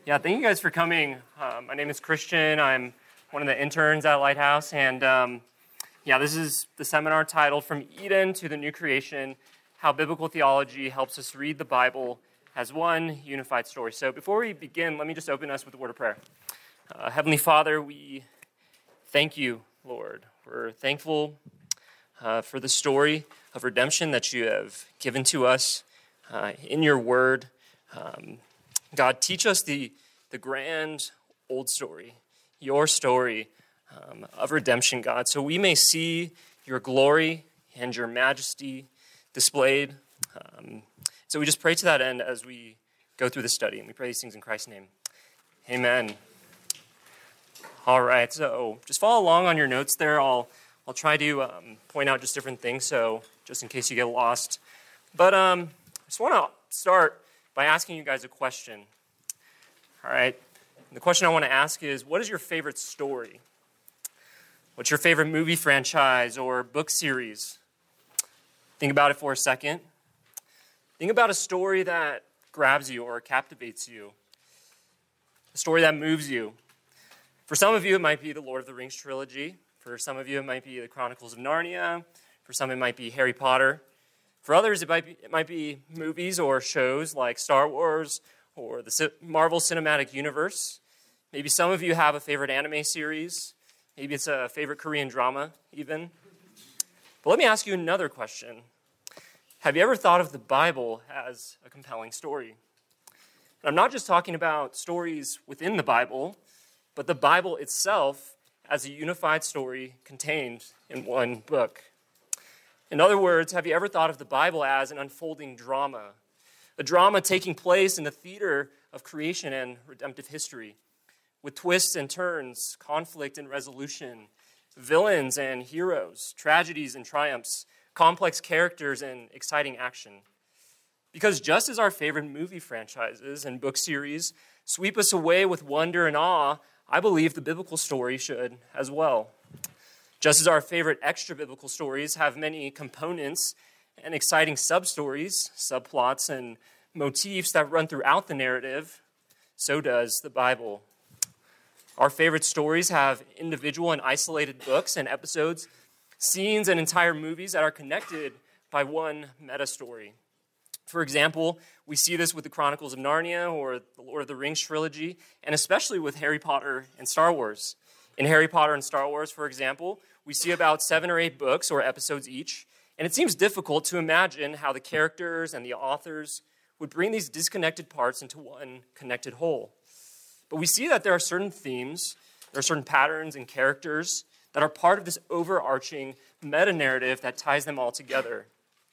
Yeah, thank you guys for coming. My name is Christian. I'm one of the interns at Lighthouse, and this is the seminar titled From Eden to the New Creation, How Biblical Theology Helps Us Read the Bible as One Unified Story. So before we begin, let me just open us with a word of prayer. Heavenly Father, we thank you, Lord. We're thankful for the story of redemption that you have given to us in your word. God, teach us the grand old story, your story of redemption, God, so we may see your glory and your majesty displayed. So we just pray to that end as we go through the study, and we pray these things in Christ's name. Amen. All right, so just follow along on your notes there. I'll try to point out just different things, so just in case you get lost. But I just want to start by asking you guys a question. All right, the question I want to ask is, what is your favorite story? What's your favorite movie franchise or book series? Think about it for a second. Think about a story that grabs you or captivates you, a story that moves you. For some of you, it might be the Lord of the Rings trilogy. For some of you, it might be the Chronicles of Narnia. For some, it might be Harry Potter. For others, it might be movies or shows like Star Wars or the Marvel Cinematic Universe. Maybe some of you have a favorite anime series. Maybe it's a favorite Korean drama, even. But let me ask you another question. Have you ever thought of the Bible as a compelling story? And I'm not just talking about stories within the Bible, but the Bible itself as a unified story contained in one book. In other words, have you ever thought of the Bible as an unfolding drama? A drama taking place in the theater of creation and redemptive history, with twists and turns, conflict and resolution, villains and heroes, tragedies and triumphs, complex characters and exciting action. Because just as our favorite movie franchises and book series sweep us away with wonder and awe, I believe the biblical story should as well. Just as our favorite extra-biblical stories have many components and exciting sub-stories, subplots, and motifs that run throughout the narrative, so does the Bible. Our favorite stories have individual and isolated books and episodes, scenes and entire movies that are connected by one meta-story. For example, we see this with the Chronicles of Narnia or the Lord of the Rings trilogy, and especially with Harry Potter and Star Wars. In Harry Potter and Star Wars, for example, we see about 7 or 8 books or episodes each, and it seems difficult to imagine how the characters and the authors would bring these disconnected parts into one connected whole. But we see that there are certain themes, there are certain patterns and characters that are part of this overarching meta-narrative that ties them all together.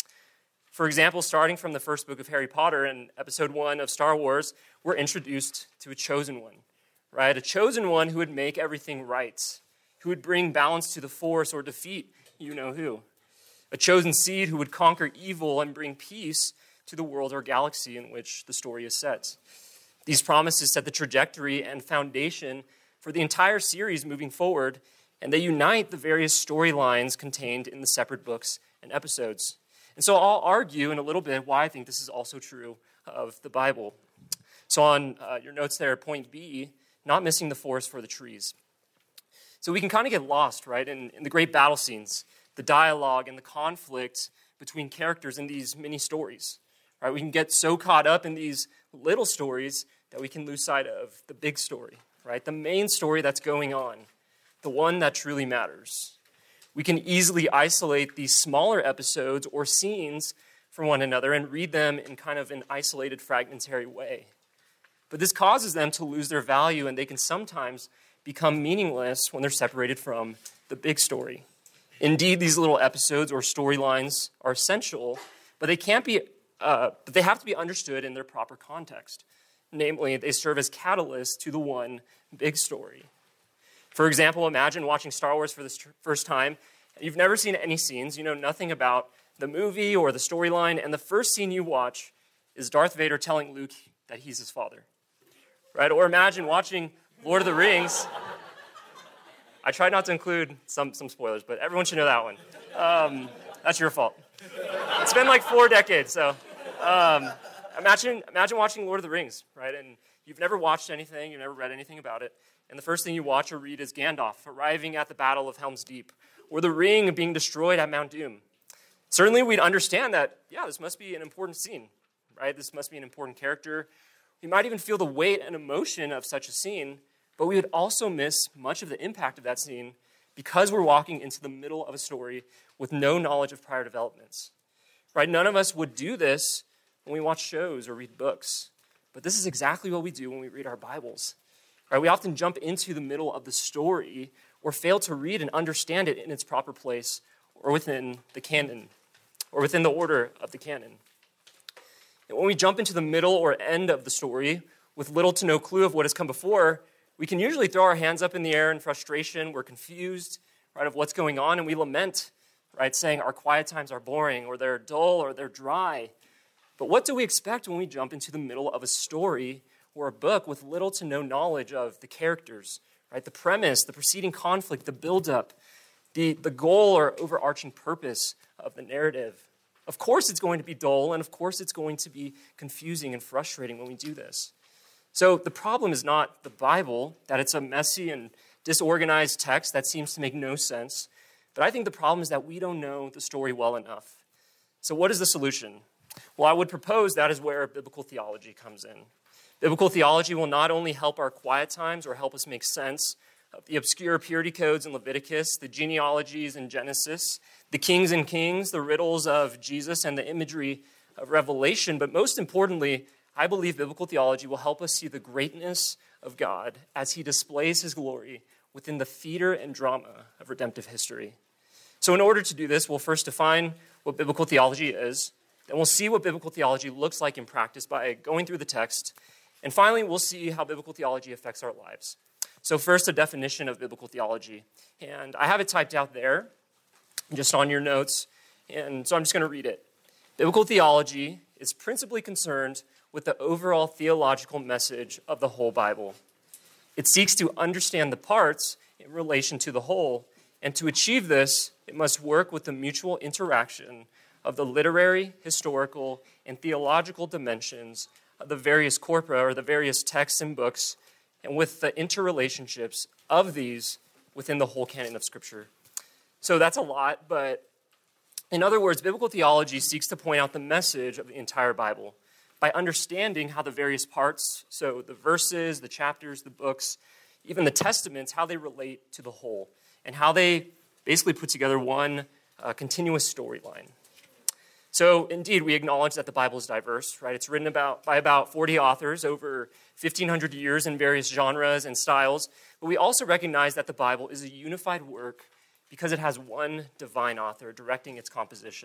For example, starting from the first book of Harry Potter and episode 1 of Star Wars, we're introduced to a chosen one, right? A chosen one who would make everything right, who would bring balance to the force or defeat you-know-who. A chosen seed who would conquer evil and bring peace to the world or galaxy in which the story is set. These promises set the trajectory and foundation for the entire series moving forward, and they unite the various storylines contained in the separate books and episodes. And so I'll argue in a little bit why I think this is also true of the Bible. So on your notes there, point B, not missing the forest for the trees. So we can kind of get lost, right, in the great battle scenes, the dialogue and the conflict between characters in these mini stories. Right? We can get so caught up in these little stories that we can lose sight of the big story, right? The main story that's going on, the one that truly matters. We can easily isolate these smaller episodes or scenes from one another and read them in kind of an isolated, fragmentary way. But this causes them to lose their value, and they can sometimes become meaningless when they're separated from the big story. Indeed, these little episodes or storylines are essential, but they have to be understood in their proper context. Namely, they serve as catalysts to the one big story. For example, imagine watching Star Wars for the first time. You've never seen any scenes. You know nothing about the movie or the storyline, and the first scene you watch is Darth Vader telling Luke that he's his father. Right? Or imagine watching Lord of the Rings. I tried not to include some spoilers, but everyone should know that one. That's your fault. It's been like 4 decades, so imagine watching Lord of the Rings, right? And you've never watched anything, you've never read anything about it, and the first thing you watch or read is Gandalf arriving at the Battle of Helm's Deep, or the ring being destroyed at Mount Doom. Certainly we'd understand that, yeah, this must be an important scene, right? This must be an important character. We might even feel the weight and emotion of such a scene, but we would also miss much of the impact of that scene because we're walking into the middle of a story with no knowledge of prior developments, right? None of us would do this when we watch shows or read books, but this is exactly what we do when we read our Bibles, right? We often jump into the middle of the story or fail to read and understand it in its proper place or within the canon, or within the order of the canon. And when we jump into the middle or end of the story with little to no clue of what has come before, we can usually throw our hands up in the air in frustration. We're confused, right, of what's going on, and we lament, right, saying our quiet times are boring, or they're dull, or they're dry. But what do we expect when we jump into the middle of a story or a book with little to no knowledge of the characters, right, the premise, the preceding conflict, the buildup, the goal or overarching purpose of the narrative? Of course it's going to be dull, and of course it's going to be confusing and frustrating when we do this. So the problem is not the Bible, that it's a messy and disorganized text that seems to make no sense, but I think the problem is that we don't know the story well enough. So what is the solution? Well, I would propose that is where biblical theology comes in. Biblical theology will not only help our quiet times or help us make sense of the obscure purity codes in Leviticus, the genealogies in Genesis, the kings and kings, the riddles of Jesus, and the imagery of Revelation. But most importantly, I believe biblical theology will help us see the greatness of God as he displays his glory within the theater and drama of redemptive history. So in order to do this, we'll first define what biblical theology is, then we'll see what biblical theology looks like in practice by going through the text, and finally, we'll see how biblical theology affects our lives. So first, a definition of biblical theology. And I have it typed out there, just on your notes, and so I'm just going to read it. Biblical theology is principally concerned with the overall theological message of the whole Bible. It seeks to understand the parts in relation to the whole, and to achieve this, it must work with the mutual interaction of the literary, historical, and theological dimensions of the various corpora, or the various texts and books, and with the interrelationships of these within the whole canon of Scripture. So that's a lot, but in other words, biblical theology seeks to point out the message of the entire Bible by understanding how the various parts, so the verses, the chapters, the books, even the testaments, how they relate to the whole, and how they basically put together one continuous storyline. So indeed, we acknowledge that the Bible is diverse, right? It's written by about 40 authors over 1,500 years in various genres and styles, but we also recognize that the Bible is a unified work because it has one divine author directing its composition.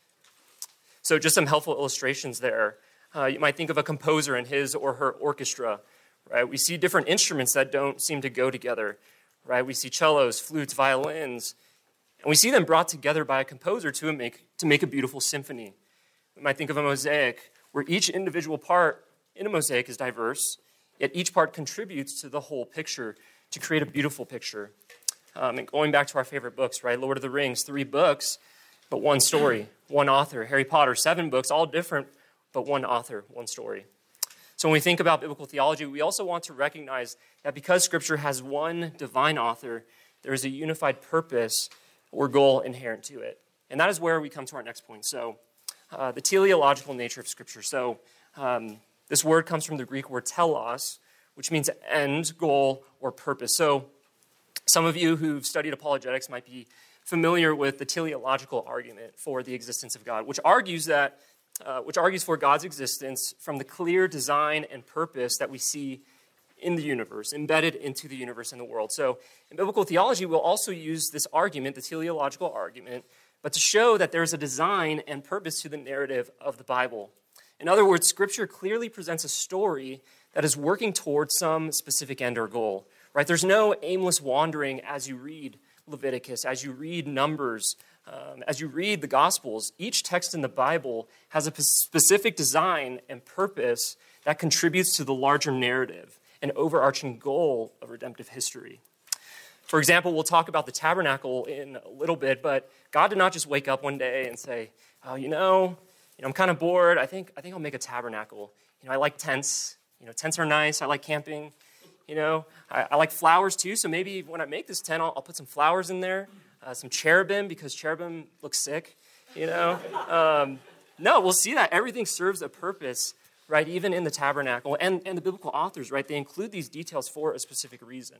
So just some helpful illustrations there. You might think of a composer and his or her orchestra, right? We see different instruments that don't seem to go together, right? We see cellos, flutes, violins, and we see them brought together by a composer to make a beautiful symphony. We might think of a mosaic, where each individual part in a mosaic is diverse, yet each part contributes to the whole picture to create a beautiful picture. And going back to our favorite books, right? Lord of the Rings, 3 books, but one story, one author. Harry Potter, 7 books, all different, but one author, one story. So when we think about biblical theology, we also want to recognize that because Scripture has one divine author, there is a unified purpose or goal inherent to it. And that is where we come to our next point. So the teleological nature of Scripture. So this word comes from the Greek word telos, which means end, goal, or purpose. So some of you who've studied apologetics might be familiar with the teleological argument for the existence of God, which argues for God's existence from the clear design and purpose that we see in the universe, embedded into the universe and the world. So in biblical theology, we'll also use this argument, the teleological argument, but to show that there's a design and purpose to the narrative of the Bible. In other words, Scripture clearly presents a story that is working towards some specific end or goal, right? There's no aimless wandering as you read Leviticus, as you read Numbers, as you read the Gospels. Each text in the Bible has a specific design and purpose that contributes to the larger narrative and overarching goal of redemptive history. For example, we'll talk about the tabernacle in a little bit, but God did not just wake up one day and say, oh, I'm kind of bored. I think I'll make a tabernacle. I like tents. Tents are nice. I like camping. I like flowers too. So maybe when I make this tent, I'll put some flowers in there, some cherubim, because cherubim look sick. No, we'll see that everything serves a purpose, right? Even in the tabernacle, and the biblical authors, right? They include these details for a specific reason.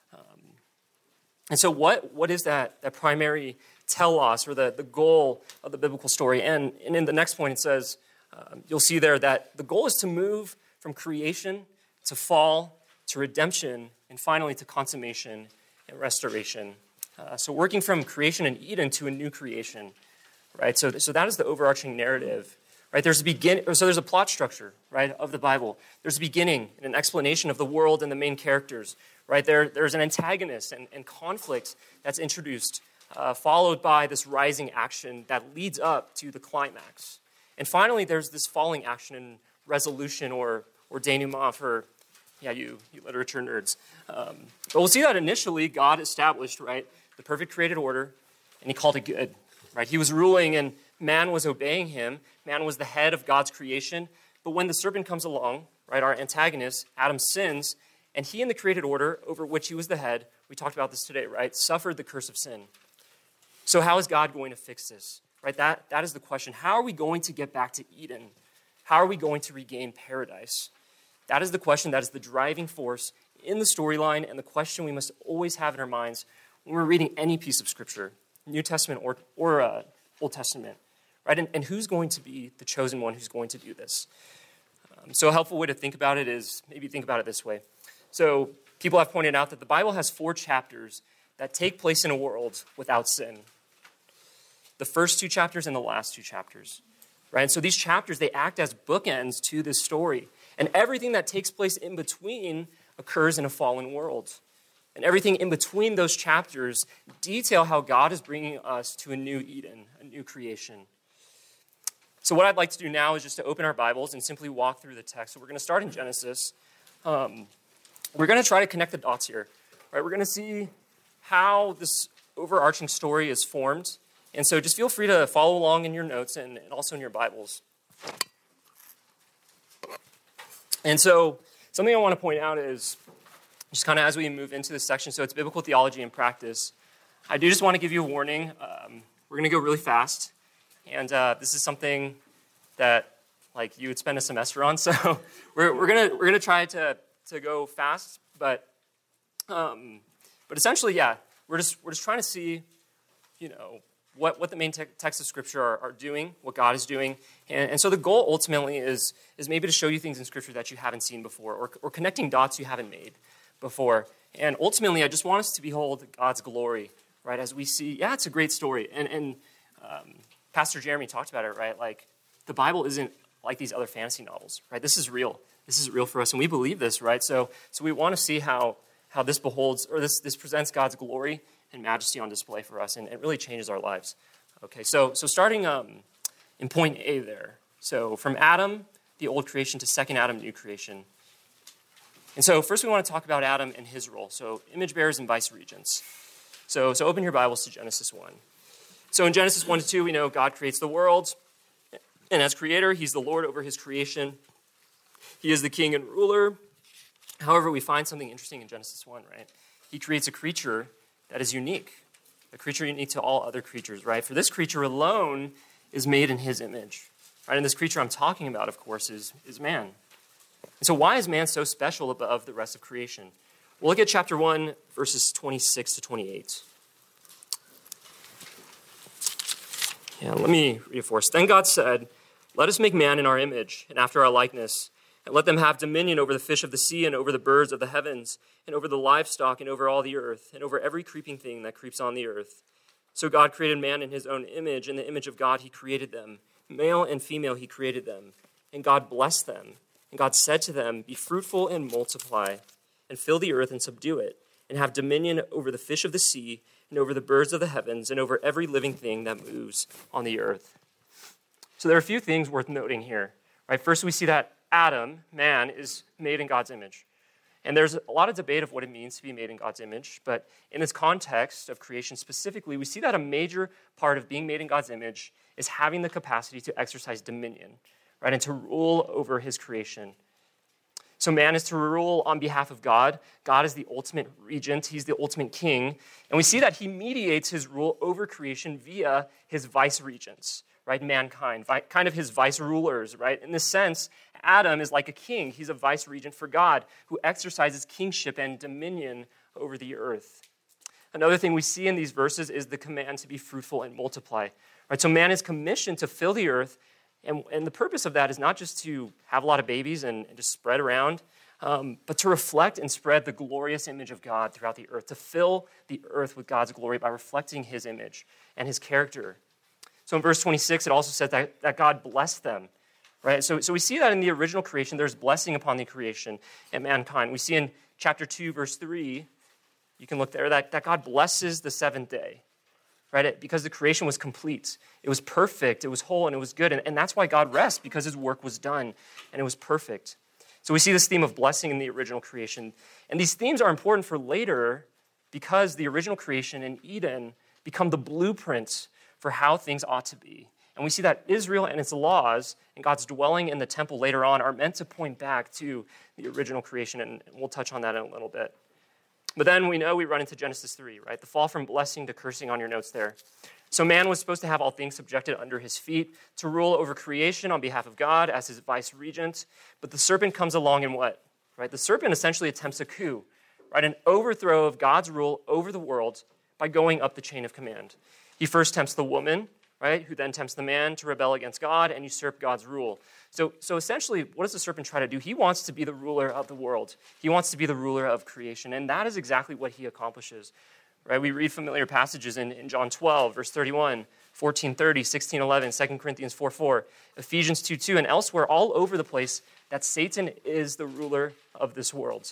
And so what is that primary telos, or the goal of the biblical story? And in the next point, it says, you'll see there that the goal is to move from creation to fall to redemption, and finally to consummation and restoration. So working from creation in Eden to a new creation, right? So that is the overarching narrative, right? There's a plot structure, right, of the Bible. There's a beginning and an explanation of the world and the main characters, right? There's an antagonist and conflict that's introduced, followed by this rising action that leads up to the climax. And finally, there's this falling action and resolution, or denouement for, you literature nerds. But we'll see that initially God established, right, the perfect created order, and he called it good, right? He was ruling and man was obeying him. Man was the head of God's creation. But when the serpent comes along, right, our antagonist, Adam, sins, and he in the created order over which he was the head, we talked about this today, right, suffered the curse of sin. So how is God going to fix this? Right, that is the question. How are we going to get back to Eden? How are we going to regain paradise? That is the question that is the driving force in the storyline, and the question we must always have in our minds when we're reading any piece of Scripture, New Testament or Old Testament. Right, and who's going to be the chosen one who's going to do this? So a helpful way to think about it is maybe think about it this way. So people have pointed out that the Bible has 4 chapters that take place in a world without sin. The first 2 chapters and the last 2 chapters, right? And so these chapters, they act as bookends to this story. And everything that takes place in between occurs in a fallen world. And everything in between those chapters detail how God is bringing us to a new Eden, a new creation. So what I'd like to do now is just to open our Bibles and simply walk through the text. So we're going to start in Genesis. We're going to try to connect the dots here, right? We're going to see how this overarching story is formed. And so just feel free to follow along in your notes and also in your Bibles. And so something I want to point out is, just kind of as we move into this section, so it's biblical theology and practice, I do just want to give you a warning. We're going to go really fast. And this is something that you would spend a semester on. So we're gonna try to go fast, but essentially, we're just trying to see, what the main texts of Scripture are doing, what God is doing. And so the goal ultimately is maybe to show you things in Scripture that you haven't seen before, or connecting dots you haven't made before. And ultimately, I just want us to behold God's glory, right? As we see, it's a great story. And Pastor Jeremy talked about it, right? The Bible isn't like these other fantasy novels, right? This is real. This is real for us, and we believe this, right? So we want to see how this beholds, or this presents God's glory and majesty on display for us, and it really changes our lives. Okay, so starting in point A there. So from Adam, the old creation, to second Adam, new creation. And so first we want to talk about Adam and his role. So image bearers and vice regents. So open your Bibles to Genesis 1. So in Genesis 1-2, we know God creates the world, and as creator, he's the Lord over his creation. He is the king and ruler. However, we find something interesting in Genesis 1, right? He creates a creature that is unique, a creature unique to all other creatures, right? For this creature alone is made in his image, right? And this creature I'm talking about, of course, is man. And so why is man so special above the rest of creation? We'll look at chapter 1, verses 26 to 28. Let me read it for us. Then God said, "Let us make man in our image and after our likeness, and let them have dominion over the fish of the sea and over the birds of the heavens and over the livestock and over all the earth and over every creeping thing that creeps on the earth." So God created man in his own image. In the image of God he created them. Male and female he created them. And God blessed them. And God said to them, "Be fruitful and multiply, and fill the earth and subdue it, and have dominion over the fish of the sea and over the birds of the heavens and over every living thing that moves on the earth." So there are a few things worth noting here. Right? First, we see that Adam, man, is made in God's image. And there's a lot of debate of what it means to be made in God's image. But in this context of creation specifically, we see that a major part of being made in God's image is having the capacity to exercise dominion, right, and to rule over his creation. So man is to rule on behalf of God. God is the ultimate regent. He's the ultimate king. And we see that he mediates his rule over creation via his vice regents, right? Mankind, kind of his vice rulers, right? In this sense, Adam is like a king. He's a vice regent for God who exercises kingship and dominion over the earth. Another thing we see in these verses is the command to be fruitful and multiply, right? So man is commissioned to fill the earth. And the purpose of that is not just to have a lot of babies and just spread around, but to reflect and spread the glorious image of God throughout the earth, to fill the earth with God's glory by reflecting his image and his character. So in verse 26, it also says that God blessed them, right? So we see that in the original creation, there's blessing upon the creation and mankind. We see in chapter 2, verse 3, you can look there, that God blesses the seventh day. Right? Because the creation was complete. It was perfect, it was whole, and it was good. And that's why God rests, because his work was done, and it was perfect. So we see this theme of blessing in the original creation. And these themes are important for later because the original creation in Eden become the blueprints for how things ought to be. And we see that Israel and its laws and God's dwelling in the temple later on are meant to point back to the original creation, and we'll touch on that in a little bit. But then we know we run into Genesis 3, right? The fall from blessing to cursing on your notes there. So man was supposed to have all things subjected under his feet, to rule over creation on behalf of God as his vice regent. But the serpent comes along and what? Right? The serpent essentially attempts a coup, right? An overthrow of God's rule over the world by going up the chain of command. He first tempts the woman, right? Who then tempts the man to rebel against God and usurp God's rule. So essentially, what does the serpent try to do? He wants to be the ruler of the world. He wants to be the ruler of creation, and that is exactly what he accomplishes. Right? We read familiar passages in John 12, verse 31, 14:30, 16:11, 2 Corinthians 4:4, Ephesians 2:2, and elsewhere all over the place that Satan is the ruler of this world.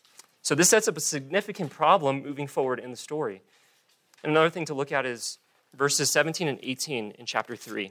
So this sets up a significant problem moving forward in the story. And another thing to look at is verses 17 and 18 in chapter 3.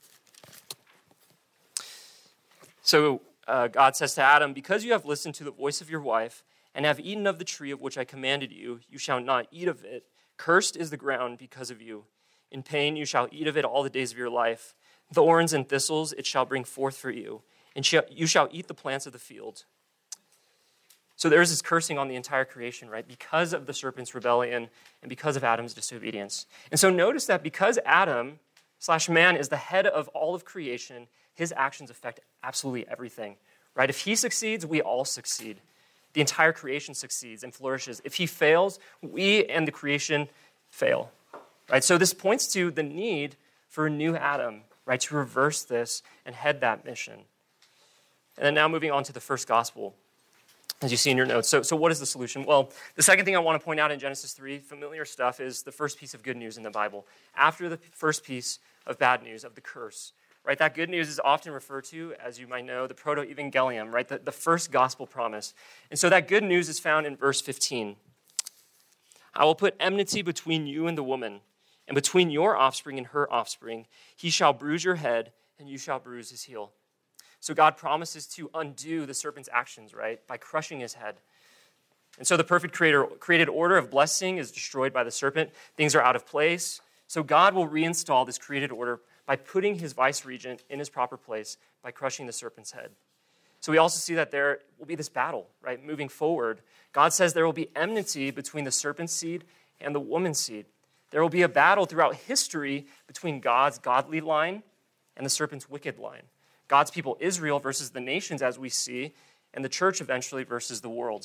So God says to Adam, because you have listened to the voice of your wife and have eaten of the tree of which I commanded you, you shall not eat of it. Cursed is the ground because of you. In pain you shall eat of it all the days of your life. Thorns and thistles it shall bring forth for you, and you shall eat the plants of the field. So there's this cursing on the entire creation, right? Because of the serpent's rebellion and because of Adam's disobedience. And so notice that because Adam/man is the head of all of creation, his actions affect absolutely everything, right? If he succeeds, we all succeed. The entire creation succeeds and flourishes. If he fails, we and the creation fail, right? So this points to the need for a new Adam, right, to reverse this and head that mission. And then now moving on to the first gospel, as you see in your notes. So what is the solution? Well, the second thing I want to point out in Genesis 3, familiar stuff, is the first piece of good news in the Bible. After the first piece of bad news, of the curse, right? That good news is often referred to, as you might know, the proto-evangelium, right? The first gospel promise. And so that good news is found in verse 15. I will put enmity between you and the woman, and between your offspring and her offspring. He shall bruise your head, and you shall bruise his heel. So God promises to undo the serpent's actions, right, by crushing his head. And so the perfect created order of blessing is destroyed by the serpent. Things are out of place. So God will reinstall this created order by putting his vice regent in his proper place by crushing the serpent's head. So we also see that there will be this battle, right, moving forward. God says there will be enmity between the serpent's seed and the woman's seed. There will be a battle throughout history between God's godly line and the serpent's wicked line. God's people, Israel, versus the nations, as we see, and the church eventually versus the world.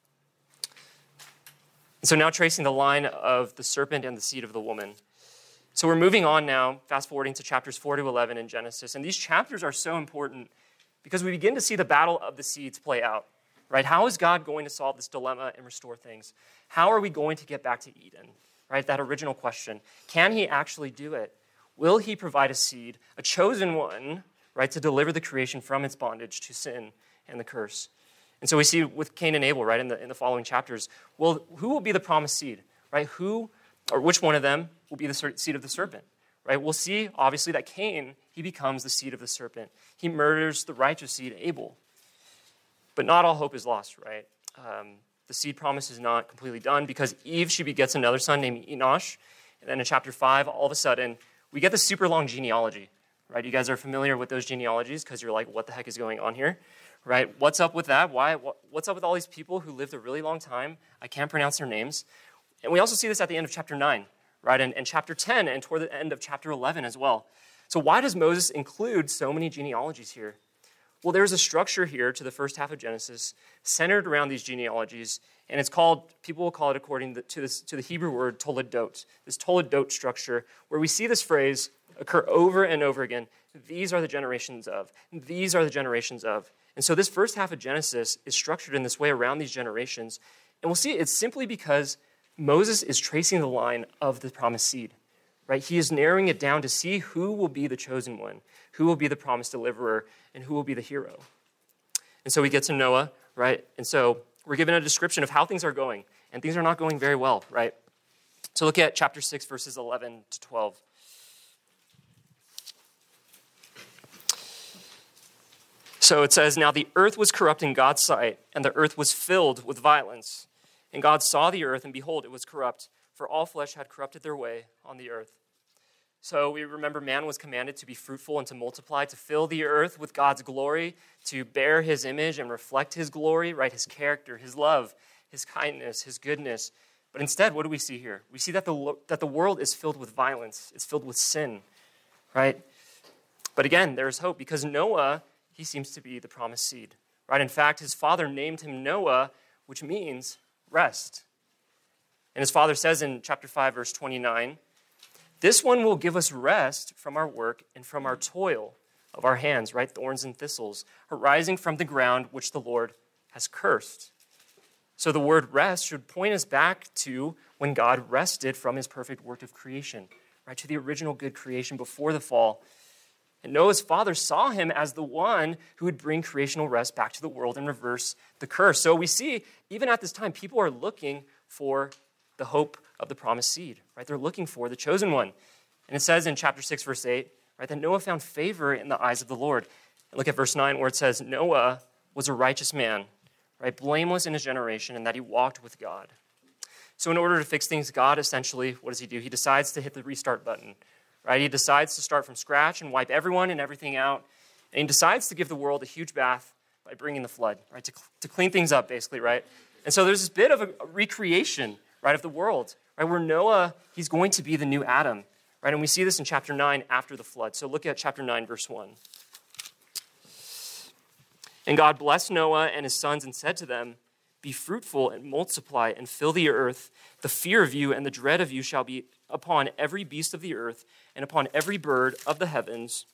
And so now tracing the line of the serpent and the seed of the woman. So we're moving on now, fast forwarding to chapters 4 to 11 in Genesis. And these chapters are so important because we begin to see the battle of the seeds play out, right? How is God going to solve this dilemma and restore things? How are we going to get back to Eden, right? That original question. Can he actually do it? Will he provide a seed, a chosen one, right, to deliver the creation from its bondage to sin and the curse? And so we see with Cain and Abel, right, in the following chapters, well, who will be the promised seed, right? Who, or which one of them will be the seed of the serpent, right? We'll see, obviously, that Cain, he becomes the seed of the serpent. He murders the righteous seed, Abel. But not all hope is lost, right? The seed promise is not completely done because Eve, she begets another son named Enosh. And then in chapter 5, all of a sudden, we get this super long genealogy, right? You guys are familiar with those genealogies because you're like, what the heck is going on here, right? What's up with that? What's up with all these people who lived a really long time? I can't pronounce their names. And we also see this at the end of chapter 9, right? And chapter 10 and toward the end of chapter 11 as well. So why does Moses include so many genealogies here? Well, there's a structure here to the first half of Genesis centered around these genealogies, and it's called, people will call it according to the Hebrew word toledot, this toledot structure, where we see this phrase occur over and over again. These are the generations of. These are the generations of. And so this first half of Genesis is structured in this way around these generations. And we'll see it's simply because Moses is tracing the line of the promised seed, right? He is narrowing it down to see who will be the chosen one, who will be the promised deliverer, and who will be the hero. And so we get to Noah, right? And so we're given a description of how things are going, and things are not going very well, right? So look at chapter 6, verses 11 to 12. So it says, "Now the earth was corrupt in God's sight, and the earth was filled with violence. And God saw the earth, and behold, it was corrupt, for all flesh had corrupted their way on the earth." So we remember man was commanded to be fruitful and to multiply, to fill the earth with God's glory, to bear his image and reflect his glory, right? His character, his love, his kindness, his goodness. But instead, what do we see here? We see that the world is filled with violence. It's filled with sin, right? But again, there is hope because Noah, he seems to be the promised seed, right? In fact, his father named him Noah, which means rest. And his father says in chapter 5, verse 29, "This one will give us rest from our work and from our toil of our hands," right? Thorns and thistles, arising from the ground which the Lord has cursed. So the word rest should point us back to when God rested from his perfect work of creation, right? To the original good creation before the fall. And Noah's father saw him as the one who would bring creational rest back to the world and reverse the curse. So we see, even at this time, people are looking for the hope of the promised seed, right? They're looking for the chosen one. And it says in chapter 6, verse 8, right, that Noah found favor in the eyes of the Lord. And look at verse 9 where it says, "Noah was a righteous man, right, blameless in his generation, and that he walked with God." So in order to fix things, God essentially, what does he do? He decides to hit the restart button, right? He decides to start from scratch and wipe everyone and everything out. And he decides to give the world a huge bath by bringing the flood, right? To clean things up, basically, right? And so there's this bit of a recreation, right, of the world, right? Where Noah, he's going to be the new Adam, right? And we see this in chapter 9 after the flood. So look at chapter 9, verse 1. "And God blessed Noah and his sons and said to them, 'Be fruitful and multiply and fill the earth. The fear of you and the dread of you shall be upon every beast of the earth and upon every bird of the heavens.'"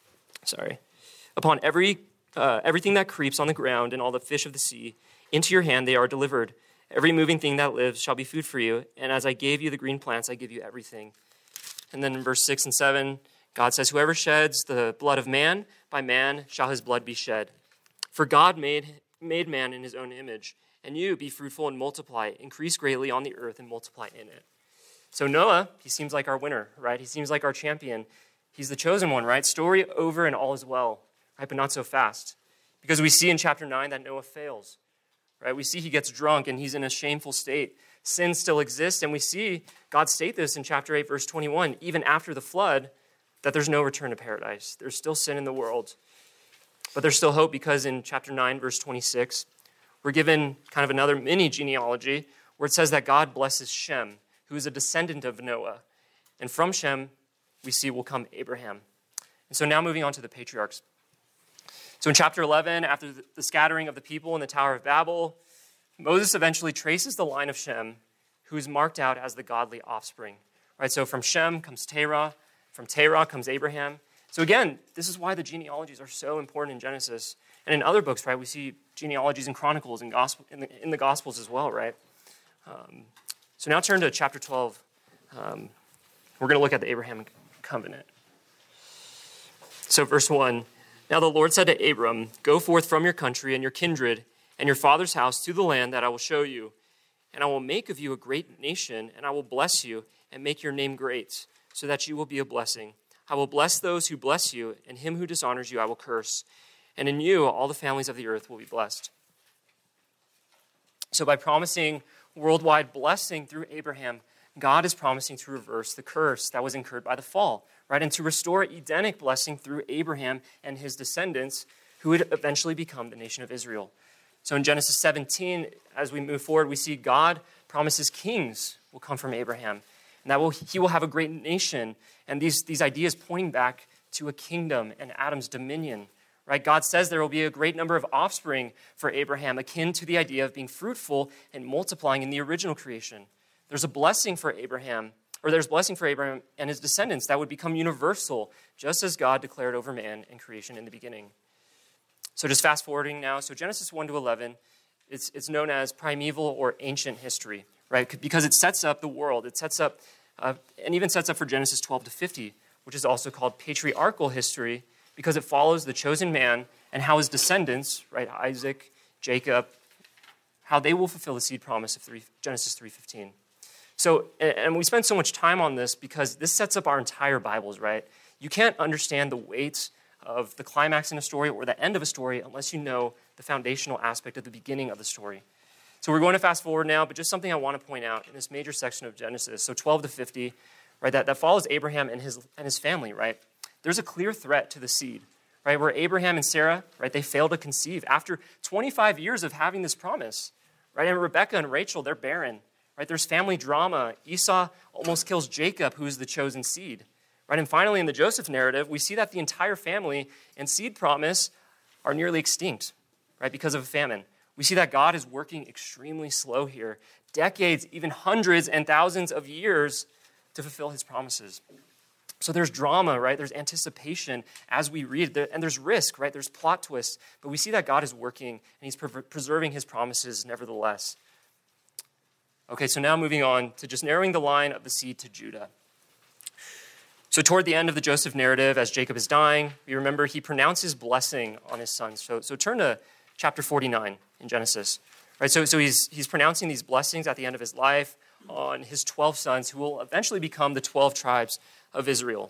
"Upon everything that creeps on the ground and all the fish of the sea. Into your hand they are delivered. Every moving thing that lives shall be food for you. And as I gave you the green plants, I give you everything." And then in verse 6 and 7, God says, "Whoever sheds the blood of man, by man shall his blood be shed. For God made man in his own image. And you be fruitful and multiply, increase greatly on the earth and multiply in it." So Noah, he seems like our winner, right? He seems like our champion. He's the chosen one, right? Story over and all is well, right? But not so fast. Because we see in chapter 9 that Noah fails, right? We see he gets drunk and he's in a shameful state. Sin still exists, and we see God state this in chapter 8, verse 21, even after the flood, that there's no return to paradise. There's still sin in the world. But there's still hope because in chapter 9, verse 26, we're given kind of another mini genealogy where it says that God blesses Shem, who is a descendant of Noah. And from Shem, we see will come Abraham. And so now moving on to the patriarchs. So in chapter 11, after the scattering of the people in the Tower of Babel, Moses eventually traces the line of Shem, who is marked out as the godly offspring. Right? So from Shem comes Terah, from Terah comes Abraham. So again, this is why the genealogies are so important in Genesis. And in other books, right, we see genealogies in Chronicles and in the Gospels as well, right? So now turn to chapter 12. We're going to look at the Abraham covenant. So verse 1, "Now the Lord said to Abram, 'Go forth from your country and your kindred and your father's house to the land that I will show you. And I will make of you a great nation, and I will bless you and make your name great, so that you will be a blessing. I will bless those who bless you, and him who dishonors you I will curse. And in you all the families of the earth will be blessed.'" So by promising worldwide blessing through Abraham, God is promising to reverse the curse that was incurred by the fall, right? And to restore Edenic blessing through Abraham and his descendants who would eventually become the nation of Israel. So in Genesis 17, as we move forward, we see God promises kings will come from Abraham, and that he will have a great nation. And these ideas pointing back to a kingdom and Adam's dominion. Right? God says there will be a great number of offspring for Abraham, akin to the idea of being fruitful and multiplying in the original creation. There's blessing for Abraham and his descendants that would become universal, just as God declared over man and creation in the beginning. So just fast forwarding now, so Genesis 1 to 11, it's known as primeval or ancient history, right? Because it sets up the world. It sets up, and even sets up for Genesis 12 to 50, which is also called patriarchal history, because it follows the chosen man and how his descendants, right, Isaac, Jacob, how they will fulfill the seed promise of Genesis 3:15. So, and we spend so much time on this because this sets up our entire Bibles, right? You can't understand the weight of the climax in a story or the end of a story unless you know the foundational aspect of the beginning of the story. So we're going to fast forward now, but just something I want to point out in this major section of Genesis, so 12 to 50, right, that follows Abraham and his family, right? There's a clear threat to the seed, right, where Abraham and Sarah, right, they fail to conceive after 25 years of having this promise, right? And Rebekah and Rachel, they're barren, right? There's family drama. Esau almost kills Jacob, who is the chosen seed, right? And finally, in the Joseph narrative, we see that the entire family and seed promise are nearly extinct, right, because of a famine. We see that God is working extremely slow here, decades, even hundreds and thousands of years to fulfill his promises. So there's drama, right? There's anticipation as we read, and there's risk, right? There's plot twists, but we see that God is working and he's preserving his promises nevertheless. Okay, so now moving on to just narrowing the line of the seed to Judah. So toward the end of the Joseph narrative, as Jacob is dying, we remember he pronounces blessing on his sons. So turn to chapter 49 in Genesis. Right? So he's pronouncing these blessings at the end of his life on his 12 sons who will eventually become the 12 tribes of Israel.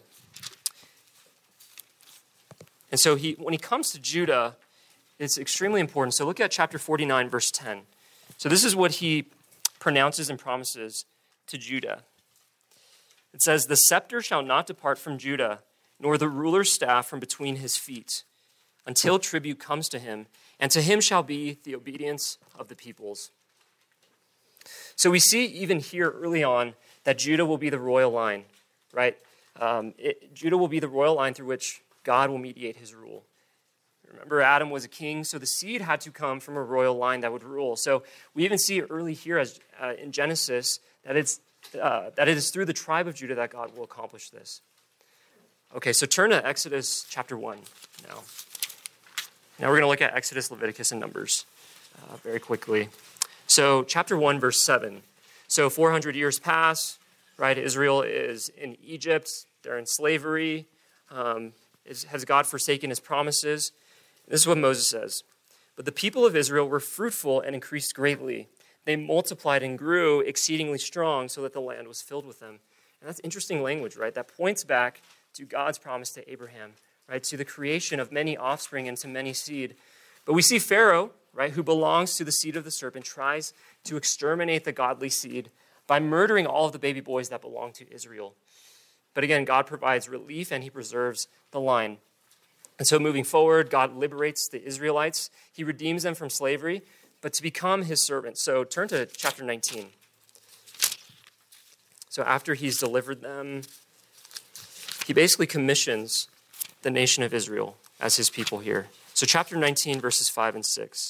And so when he comes to Judah, it's extremely important. So look at chapter 49, verse 10. So this is what he pronounces and promises to Judah. It says, "The scepter shall not depart from Judah, nor the ruler's staff from between his feet, until tribute comes to him, and to him shall be the obedience of the peoples." So we see even here early on that Judah will be the royal line, right? Judah will be the royal line through which God will mediate his rule. Remember, Adam was a king, so the seed had to come from a royal line that would rule. So we even see early here as in Genesis that it is through the tribe of Judah that God will accomplish this. Okay, so turn to Exodus chapter 1 now. Now we're going to look at Exodus, Leviticus, and Numbers very quickly. So chapter 1, verse 7. So 400 years pass, right? Israel is in Egypt. They're in slavery. Has God forsaken his promises? This is what Moses says. "But the people of Israel were fruitful and increased greatly. They multiplied and grew exceedingly strong so that the land was filled with them." And that's interesting language, right? That points back to God's promise to Abraham, right? To the creation of many offspring and to many seed. But we see Pharaoh, right, who belongs to the seed of the serpent, tries to exterminate the godly seed by murdering all of the baby boys that belong to Israel. But again, God provides relief and he preserves the line. And so moving forward, God liberates the Israelites. He redeems them from slavery, but to become his servants. So turn to chapter 19. So after he's delivered them, he basically commissions the nation of Israel as his people here. So chapter 19, verses 5 and 6.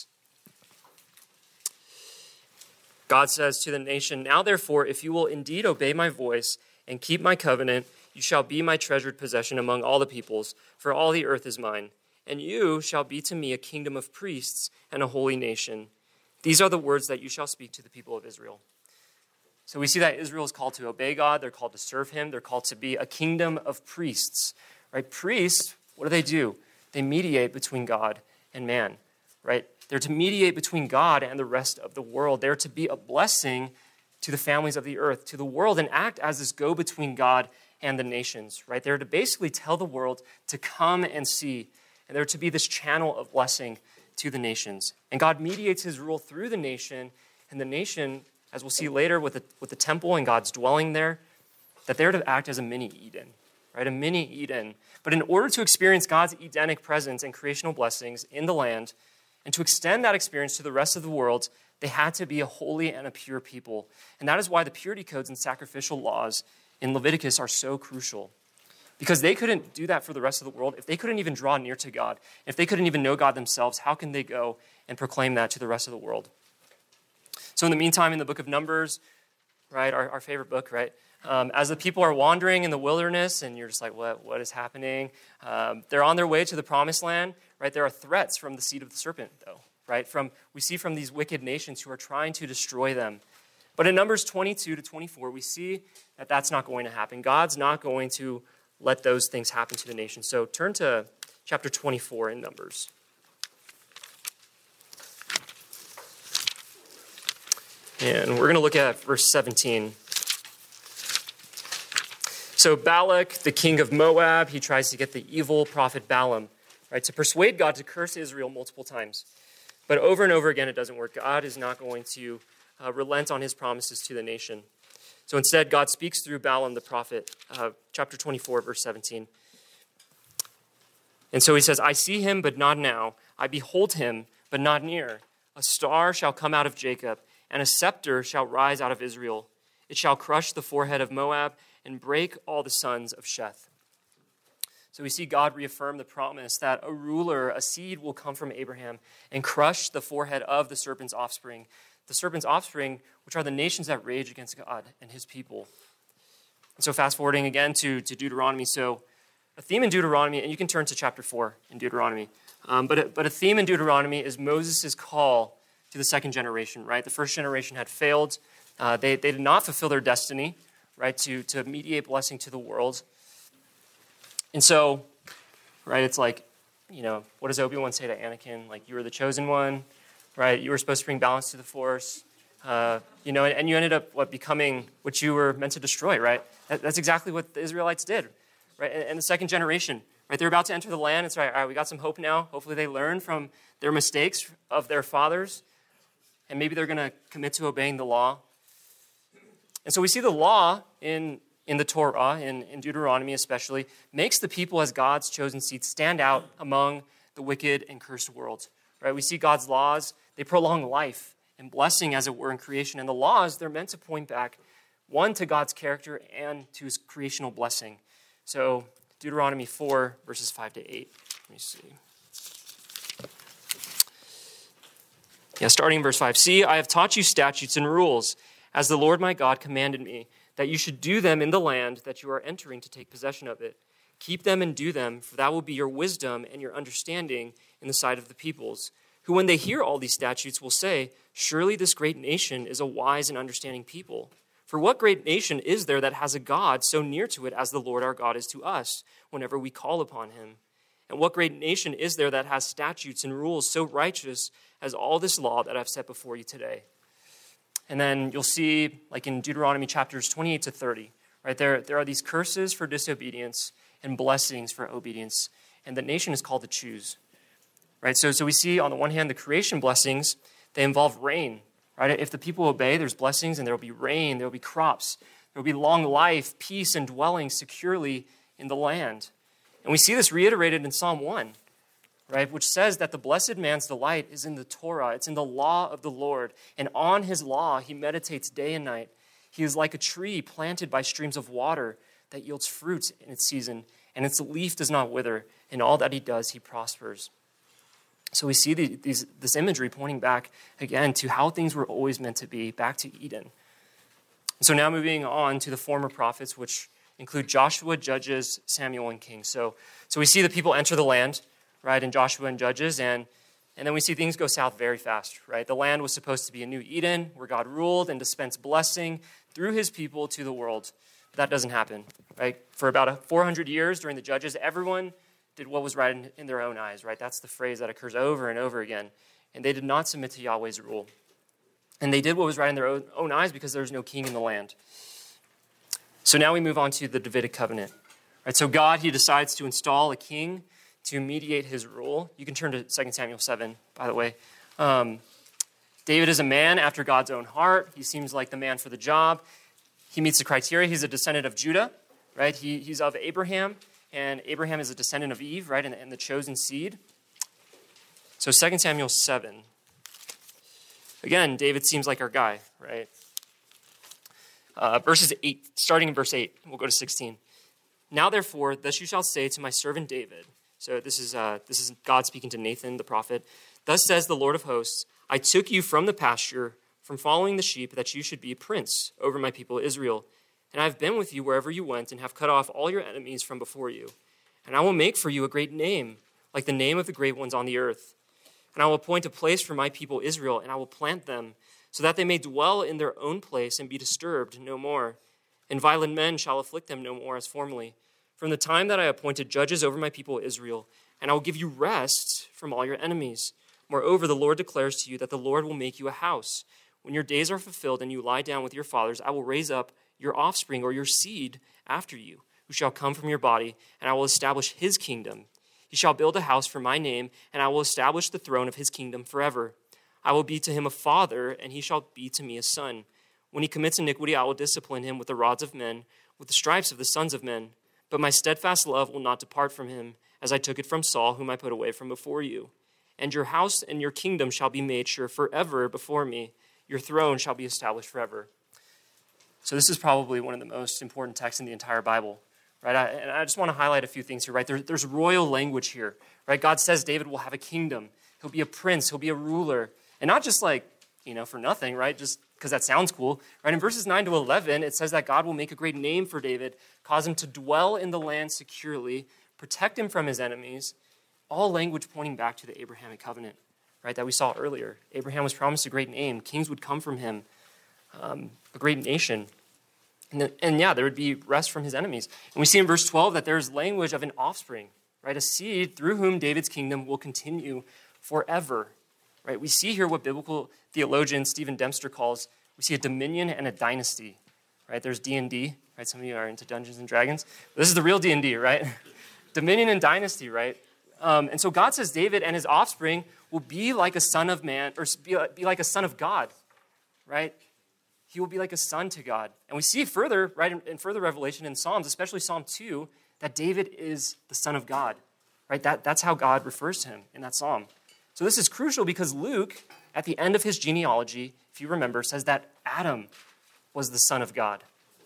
God says to the nation, "Now therefore, if you will indeed obey my voice and keep my covenant, you shall be my treasured possession among all the peoples, for all the earth is mine. And you shall be to me a kingdom of priests and a holy nation. These are the words that you shall speak to the people of Israel." So we see that Israel is called to obey God. They're called to serve him. They're called to be a kingdom of priests. Right? Priests, what do? They mediate between God and man. Right? They're to mediate between God and the rest of the world. They're to be a blessing to the families of the earth, to the world, and act as this go-between God and the nations. Right? They're to basically tell the world to come and see. And they're to be this channel of blessing to the nations. And God mediates his rule through the nation, and the nation, as we'll see later with the temple and God's dwelling there, that they're to act as a mini Eden. right? A mini Eden. But in order to experience God's Edenic presence and creational blessings in the land, and to extend that experience to the rest of the world, they had to be a holy and a pure people. And that is why the purity codes and sacrificial laws in Leviticus are so crucial. Because they couldn't do that for the rest of the world. If they couldn't even draw near to God, if they couldn't even know God themselves, how can they go and proclaim that to the rest of the world? So in the meantime, in the book of Numbers, right, our favorite book, right, as the people are wandering in the wilderness, and you're just like, what is happening? They're on their way to the promised land, right? There are threats from the seed of the serpent, though, right? We see from these wicked nations who are trying to destroy them. But in Numbers 22 to 24, we see that that's not going to happen. God's not going to let those things happen to the nation. So turn to chapter 24 in Numbers. And we're going to look at verse 17. So Balak, the king of Moab, he tries to get the evil prophet Balaam, right, to persuade God to curse Israel multiple times. But over and over again, it doesn't work. God is not going to relent on his promises to the nation. So instead, God speaks through Balaam the prophet, chapter 24, verse 17. And so he says, I see him, but not now. I behold him, but not near. A star shall come out of Jacob, and a scepter shall rise out of Israel. It shall crush the forehead of Moab and break all the sons of Sheth. So we see God reaffirm the promise that a ruler, a seed will come from Abraham and crush the forehead of the serpent's offspring. The serpent's offspring, which are the nations that rage against God and his people. And so fast forwarding again to Deuteronomy. So a theme in Deuteronomy, and you can turn to chapter 4 in Deuteronomy. But a theme in Deuteronomy is Moses' call to the second generation, right? The first generation had failed. They did not fulfill their destiny, right, to mediate blessing to the world. And so, right, it's like, what does Obi-Wan say to Anakin? Like, you were the chosen one, right? You were supposed to bring balance to the Force, and you ended up becoming what you were meant to destroy, right? That's exactly what the Israelites did, right? And the second generation, right? They're about to enter the land. It's right, all right, we got some hope now. Hopefully they learn from their mistakes of their fathers, and maybe they're going to commit to obeying the law. And so we see the law in the Torah, in Deuteronomy especially, makes the people as God's chosen seed stand out among the wicked and cursed world. Right? We see God's laws, they prolong life and blessing, as it were, in creation. And the laws, they're meant to point back, one, to God's character and to his creational blessing. So Deuteronomy 4, verses 5 to 8. Let me see. Yeah, starting in verse 5. See, I have taught you statutes and rules, as the Lord my God commanded me, that you should do them in the land that you are entering to take possession of it. Keep them and do them, for that will be your wisdom and your understanding in the sight of the peoples, who when they hear all these statutes will say, surely this great nation is a wise and understanding people. For what great nation is there that has a God so near to it as the Lord our God is to us, whenever we call upon him? And what great nation is there that has statutes and rules so righteous as all this law that I've set before you today? And then you'll see, like in Deuteronomy chapters 28 to 30, right, there are these curses for disobedience and blessings for obedience, and the nation is called to choose. Right? So we see on the one hand the creation blessings, they involve rain. Right? If the people obey, there's blessings, and there will be rain, there will be crops, there will be long life, peace, and dwelling securely in the land. And we see this reiterated in Psalm 1, right, which says that the blessed man's delight is in the Torah, it's in the law of the Lord, and on his law he meditates day and night. He is like a tree planted by streams of water that yields fruit in its season, and its leaf does not wither. In all that he does, he prospers. So we see this imagery pointing back, again, to how things were always meant to be, back to Eden. So now moving on to the former prophets, which include Joshua, Judges, Samuel, and Kings. So we see the people enter the land, right, in Joshua and Judges, and then we see things go south very fast, right? The land was supposed to be a new Eden, where God ruled and dispensed blessing through his people to the world. But that doesn't happen, right? For about 400 years during the Judges, everyone did what was right in their own eyes, right? That's the phrase that occurs over and over again. And they did not submit to Yahweh's rule. And they did what was right in their own eyes because there was no king in the land. So now we move on to the Davidic covenant. Right? So God, he decides to install a king to mediate his rule. You can turn to 2 Samuel 7, by the way. David is a man after God's own heart. He seems like the man for the job. He meets the criteria. He's a descendant of Judah. right? He's of Abraham, and Abraham is a descendant of Eve, right, and the chosen seed. So 2 Samuel 7. Again, David seems like our guy, right? Verses 8, starting in verse 8, we'll go to 16. Now, therefore, thus you shall say to my servant David. So this is God speaking to Nathan, the prophet. Thus says the Lord of hosts, I took you from the pasture, from following the sheep, that you should be a prince over my people Israel. And I have been with you wherever you went, and have cut off all your enemies from before you. And I will make for you a great name, like the name of the great ones on the earth. And I will appoint a place for my people Israel, and I will plant them, so that they may dwell in their own place and be disturbed no more. And violent men shall afflict them no more as formerly, from the time that I appointed judges over my people Israel, and I will give you rest from all your enemies. Moreover, the Lord declares to you that the Lord will make you a house. When your days are fulfilled and you lie down with your fathers, I will raise up your offspring or your seed after you, who shall come from your body, and I will establish his kingdom. He shall build a house for my name, and I will establish the throne of his kingdom forever. I will be to him a father, and he shall be to me a son. When he commits iniquity, I will discipline him with the rods of men, with the stripes of the sons of men. But my steadfast love will not depart from him, as I took it from Saul, whom I put away from before you. And your house and your kingdom shall be made sure forever before me. Your throne shall be established forever. So this is probably one of the most important texts in the entire Bible, right? And I just want to highlight a few things here, right? There's royal language here, right? God says David will have a kingdom. He'll be a prince. He'll be a ruler. And not just like, for nothing, right? Just because that sounds cool, right? In verses 9 to 11, it says that God will make a great name for David, cause him to dwell in the land securely, protect him from his enemies, all language pointing back to the Abrahamic covenant, right, that we saw earlier. Abraham was promised a great name. Kings would come from him, a great nation. And there would be rest from his enemies. And we see in verse 12 that there's language of an offspring, right, a seed through whom David's kingdom will continue forever, right? We see here what biblical theologian Stephen Dempster calls, we see a dominion and a dynasty, right? There's D&D, right? Some of you are into Dungeons and Dragons. But this is the real D&D, right? Dominion and dynasty, right? And so God says David and his offspring will be like a son of man, or be like a son of God, right? He will be like a son to God. And we see further, right, in further revelation in Psalms, especially Psalm 2, that David is the son of God, right? That's how God refers to him in that psalm. So this is crucial because Luke, at the end of his genealogy, if you remember, says that Adam was the son of God.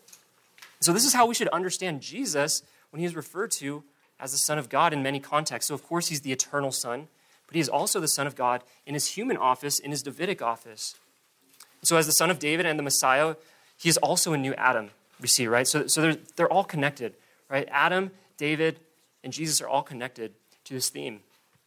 So this is how we should understand Jesus when he is referred to as the Son of God in many contexts. So of course he's the eternal Son, but he is also the Son of God in his human office, in his Davidic office. So as the Son of David and the Messiah, he is also a new Adam, we see, right? So they're all connected, right? Adam, David, and Jesus are all connected to this theme.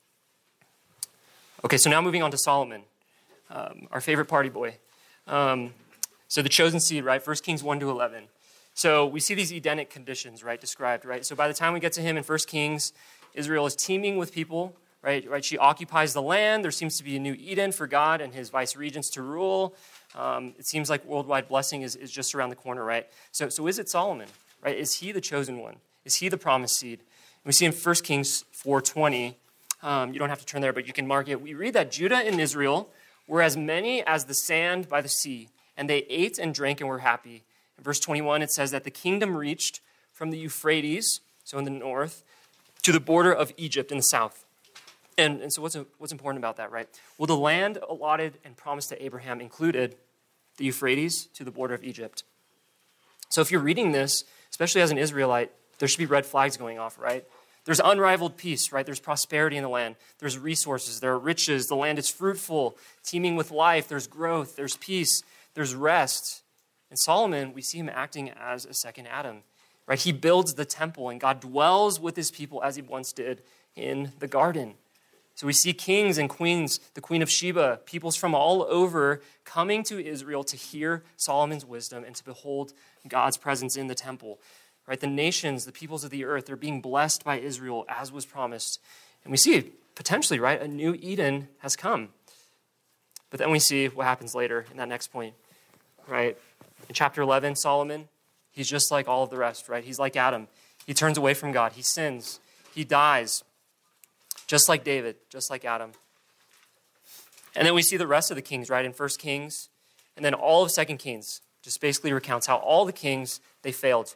Okay, so now moving on to Solomon, our favorite party boy. So the chosen seed, right? 1 Kings 1 to 11. So we see these Edenic conditions, right, described, right? So by the time we get to him in 1 Kings, Israel is teeming with people, right? She occupies the land. There seems to be a new Eden for God and his vice regents to rule. It seems like worldwide blessing is just around the corner, right? So is it Solomon, right? Is he the chosen one? Is he the promised seed? And we see in 1 Kings 4:20, you don't have to turn there, but you can mark it. We read that Judah and Israel were as many as the sand by the sea, and they ate and drank and were happy. In verse 21, it says that the kingdom reached from the Euphrates, so in the north, to the border of Egypt in the south. And so what's important about that, right? Well, the land allotted and promised to Abraham included the Euphrates to the border of Egypt. So if you're reading this, especially as an Israelite, there should be red flags going off, right? There's unrivaled peace, right? There's prosperity in the land. There's resources. There are riches. The land is fruitful, teeming with life. There's growth. There's peace. There's rest. In Solomon, we see him acting as a second Adam, right? He builds the temple, and God dwells with his people as he once did in the garden. So we see kings and queens, the Queen of Sheba, peoples from all over coming to Israel to hear Solomon's wisdom and to behold God's presence in the temple. Right? The nations, the peoples of the earth, they're being blessed by Israel as was promised. And we see potentially, right, a new Eden has come. But then we see what happens later in that next point, right? In chapter 11, Solomon, he's just like all of the rest, right? He's like Adam. He turns away from God. He sins. He dies. Just like David, just like Adam. And then we see the rest of the kings, right, in 1 Kings. And then all of 2 Kings just basically recounts how all the kings, they failed.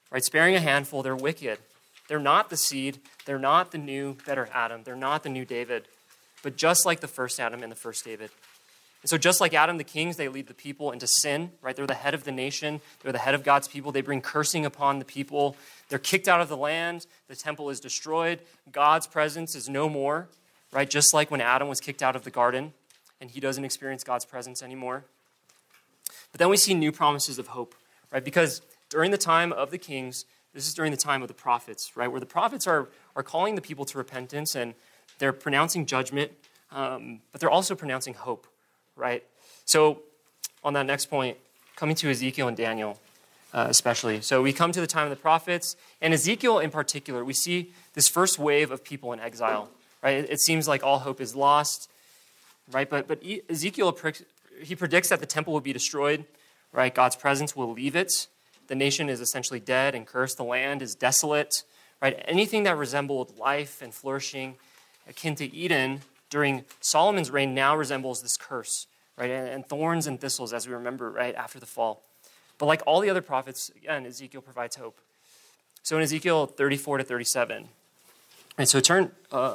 right? Sparing a handful, they're wicked. They're not the seed. They're not the new, better Adam. They're not the new David. But just like the first Adam and the first David. And so just like Adam, the kings, they lead the people into sin, right? They're the head of the nation. They're the head of God's people. They bring cursing upon the people. They're kicked out of the land. The temple is destroyed. God's presence is no more, right? Just like when Adam was kicked out of the garden and he doesn't experience God's presence anymore. But then we see new promises of hope, right? Because during the time of the kings, this is during the time of the prophets, right? Where the prophets are calling the people to repentance and they're pronouncing judgment, but they're also pronouncing hope, right? So on that next point, coming to Ezekiel and Daniel especially. So we come to the time of the prophets, and Ezekiel in particular, we see this first wave of people in exile, right? It seems like all hope is lost, right? But Ezekiel, he predicts that the temple will be destroyed, right? God's presence will leave it. The nation is essentially dead and cursed. The land is desolate, right? Anything that resembled life and flourishing akin to Eden during Solomon's reign now resembles this curse, right? And thorns and thistles, as we remember, right, after the fall. But like all the other prophets, again, Ezekiel provides hope. So in Ezekiel 34 to 37, and so turn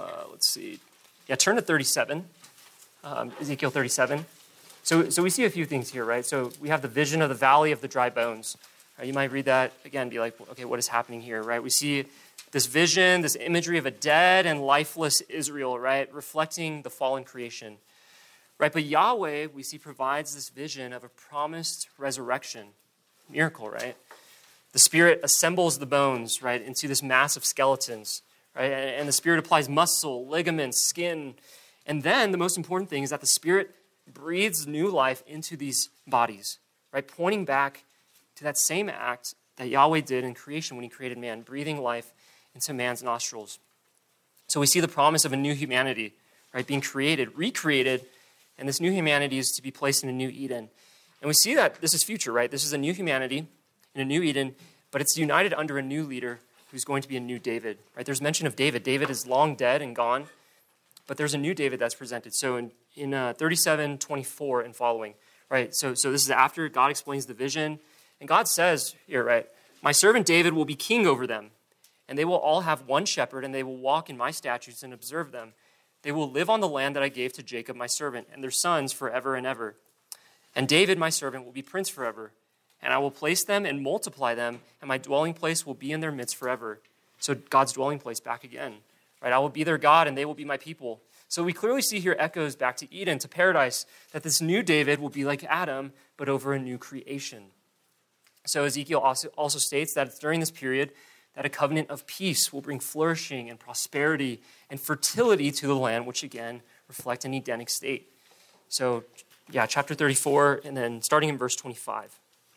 to 37, Ezekiel 37. So we see a few things here, right? So we have the vision of the valley of the dry bones. Right? You might read that, again, be like, okay, what is happening here, right? We see this vision, this imagery of a dead and lifeless Israel, right, reflecting the fallen creation. Right, but Yahweh, we see, provides this vision of a promised resurrection. Miracle, right? The Spirit assembles the bones, right, into this mass of skeletons, right? And the Spirit applies muscle, ligaments, skin. And then the most important thing is that the Spirit breathes new life into these bodies, right? Pointing back to that same act that Yahweh did in creation when he created man, breathing life into man's nostrils. So we see the promise of a new humanity, right, being created, recreated, and this new humanity is to be placed in a new Eden. And we see that this is future, right? This is a new humanity in a new Eden, but it's united under a new leader who's going to be a new David, right? There's mention of David. David is long dead and gone, but there's a new David that's presented. So in 37:24 and following, right? So this is after God explains the vision, and God says here, right, my servant David will be king over them, and they will all have one shepherd, and they will walk in my statutes and observe them. They will live on the land that I gave to Jacob, my servant, and their sons forever and ever. And David, my servant, will be prince forever. And I will place them and multiply them, and my dwelling place will be in their midst forever. So God's dwelling place back again. Right? I will be their God, and they will be my people. So we clearly see here echoes back to Eden, to paradise, that this new David will be like Adam, but over a new creation. So Ezekiel also states that it's during this period that a covenant of peace will bring flourishing and prosperity and fertility to the land, which again reflect an Edenic state. So, chapter 34, and then starting in verse 25.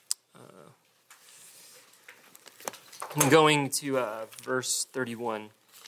I'm going to verse 31.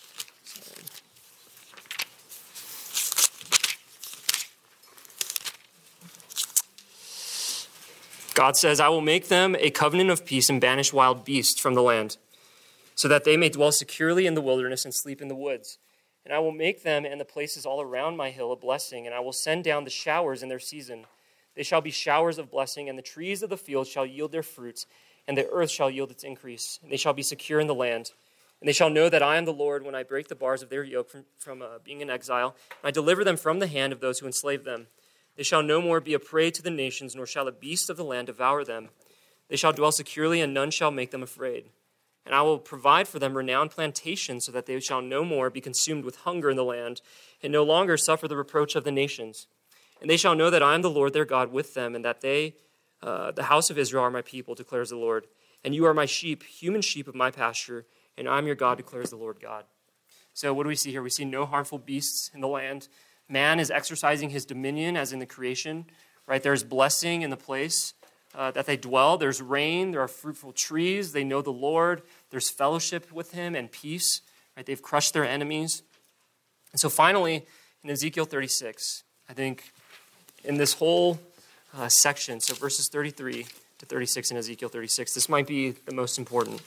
God says, I will make them a covenant of peace and banish wild beasts from the land, so that they may dwell securely in the wilderness and sleep in the woods. And I will make them and the places all around my hill a blessing, and I will send down the showers in their season. They shall be showers of blessing, and the trees of the field shall yield their fruits, and the earth shall yield its increase. And they shall be secure in the land. And they shall know that I am the Lord when I break the bars of their yoke from being in exile, and I deliver them from the hand of those who enslave them. They shall no more be a prey to the nations, nor shall the beasts of the land devour them. They shall dwell securely, and none shall make them afraid. And I will provide for them renowned plantations, so that they shall no more be consumed with hunger in the land, and no longer suffer the reproach of the nations. And they shall know that I am the Lord their God with them, and that they, the house of Israel, are my people, declares the Lord. And you are my sheep, human sheep of my pasture, and I am your God, declares the Lord God. So what do we see here? We see no harmful beasts in the land. Man is exercising his dominion as in the creation, right? There's blessing in the place that they dwell. There's rain. There are fruitful trees. They know the Lord. There's fellowship with him and peace, right? They've crushed their enemies. And so finally, in Ezekiel 36, I think in this whole section, so verses 33 to 36 in Ezekiel 36, this might be the most important.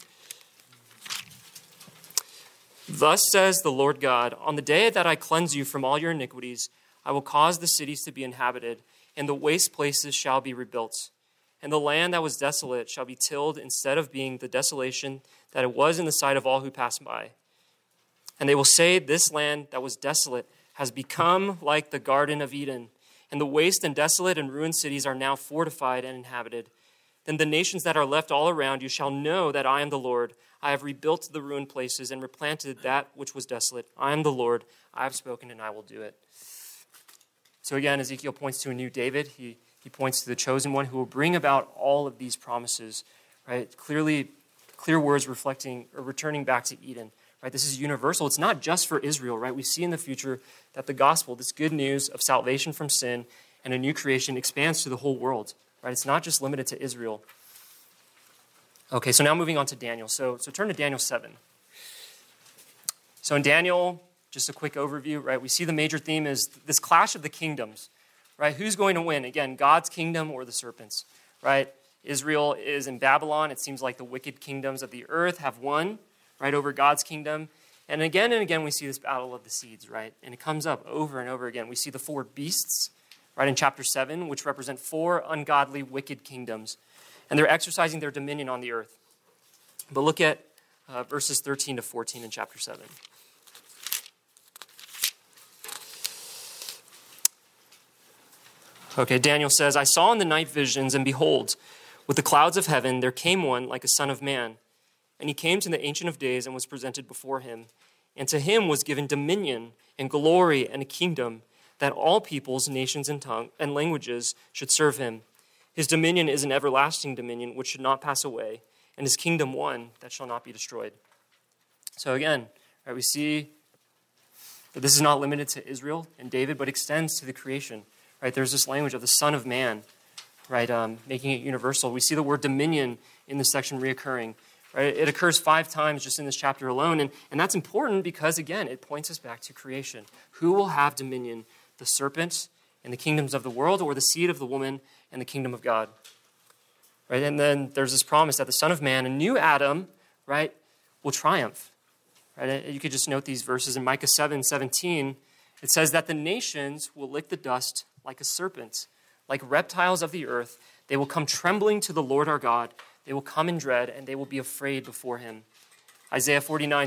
Thus says the Lord God, on the day that I cleanse you from all your iniquities, I will cause the cities to be inhabited, and the waste places shall be rebuilt. and the land that was desolate shall be tilled instead of being the desolation that it was in the sight of all who pass by. And they will say, this land that was desolate has become like the Garden of Eden, and the waste and desolate and ruined cities are now fortified and inhabited. Then the nations that are left all around you shall know that I am the Lord. I have rebuilt the ruined places and replanted that which was desolate. I am the Lord. I have spoken and I will do it. So again, Ezekiel points to a new David. He points to the chosen one who will bring about all of these promises, right? Clear words reflecting or returning back to Eden, right? This is universal. It's not just for Israel, right? We see in the future that the gospel, this good news of salvation from sin and a new creation, expands to the whole world, right? It's not just limited to Israel. Okay, so now moving on to Daniel. So turn to Daniel 7. So in Daniel, just a quick overview, right? We see the major theme is this clash of the kingdoms, right? Who's going to win? Again, God's kingdom or the serpents, right? Israel is in Babylon. It seems like the wicked kingdoms of the earth have won, right, over God's kingdom. And again, we see this battle of the seeds, right? And it comes up over and over again. We see the four beasts, right, in chapter 7, which represent four ungodly, wicked kingdoms. And they're exercising their dominion on the earth. But look at verses 13 to 14 in chapter 7. Okay, Daniel says, I saw in the night visions, and behold, with the clouds of heaven there came one like a son of man. And he came to the Ancient of Days and was presented before him. And to him was given dominion and glory and a kingdom, that all peoples, nations, and tongues and languages should serve him. His dominion is an everlasting dominion which should not pass away, and his kingdom one that shall not be destroyed. So again, right, we see that this is not limited to Israel and David, but extends to the creation. Right, there's this language of the Son of Man, right, making it universal. We see the word dominion in this section reoccurring. Right? It occurs 5 times just in this chapter alone, and that's important because, again, it points us back to creation. Who will have dominion? The serpent and the kingdoms of the world, or the seed of the woman and the kingdom of God? Right, and then there's this promise that the Son of Man, a new Adam, right, will triumph. Right? You could just note these verses in Micah 7:17. It says that the nations will lick the dust like a serpent, like reptiles of the earth. They will come trembling to the Lord our God. They will come in dread, and they will be afraid before him. Isaiah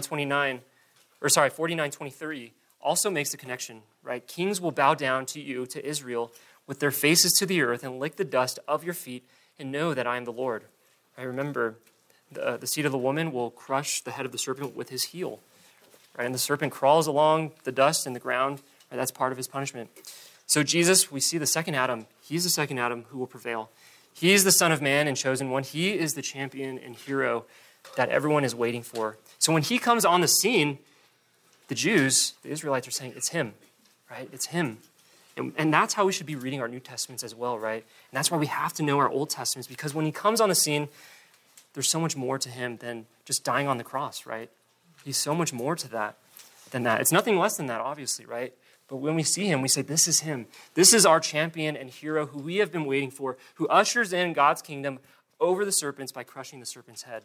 49:23 also makes the connection, right? Kings will bow down to you, to Israel, with their faces to the earth and lick the dust of your feet and know that I am the Lord. I remember the seed of the woman will crush the head of the serpent with his heel, right? And the serpent crawls along the dust and the ground, right? That's part of his punishment. So Jesus, we see the second Adam. He's the second Adam who will prevail. He's the Son of Man and chosen one. He is the champion and hero that everyone is waiting for. So when he comes on the scene, the Jews, the Israelites, are saying, it's him, right? It's him. And that's how we should be reading our New Testaments as well, right? And that's why we have to know our Old Testaments, because when he comes on the scene, there's so much more to him than just dying on the cross, right? He's so much more to that than that. It's nothing less than that, obviously, right? But when we see him, we say, this is him. This is our champion and hero who we have been waiting for, who ushers in God's kingdom over the serpents by crushing the serpent's head.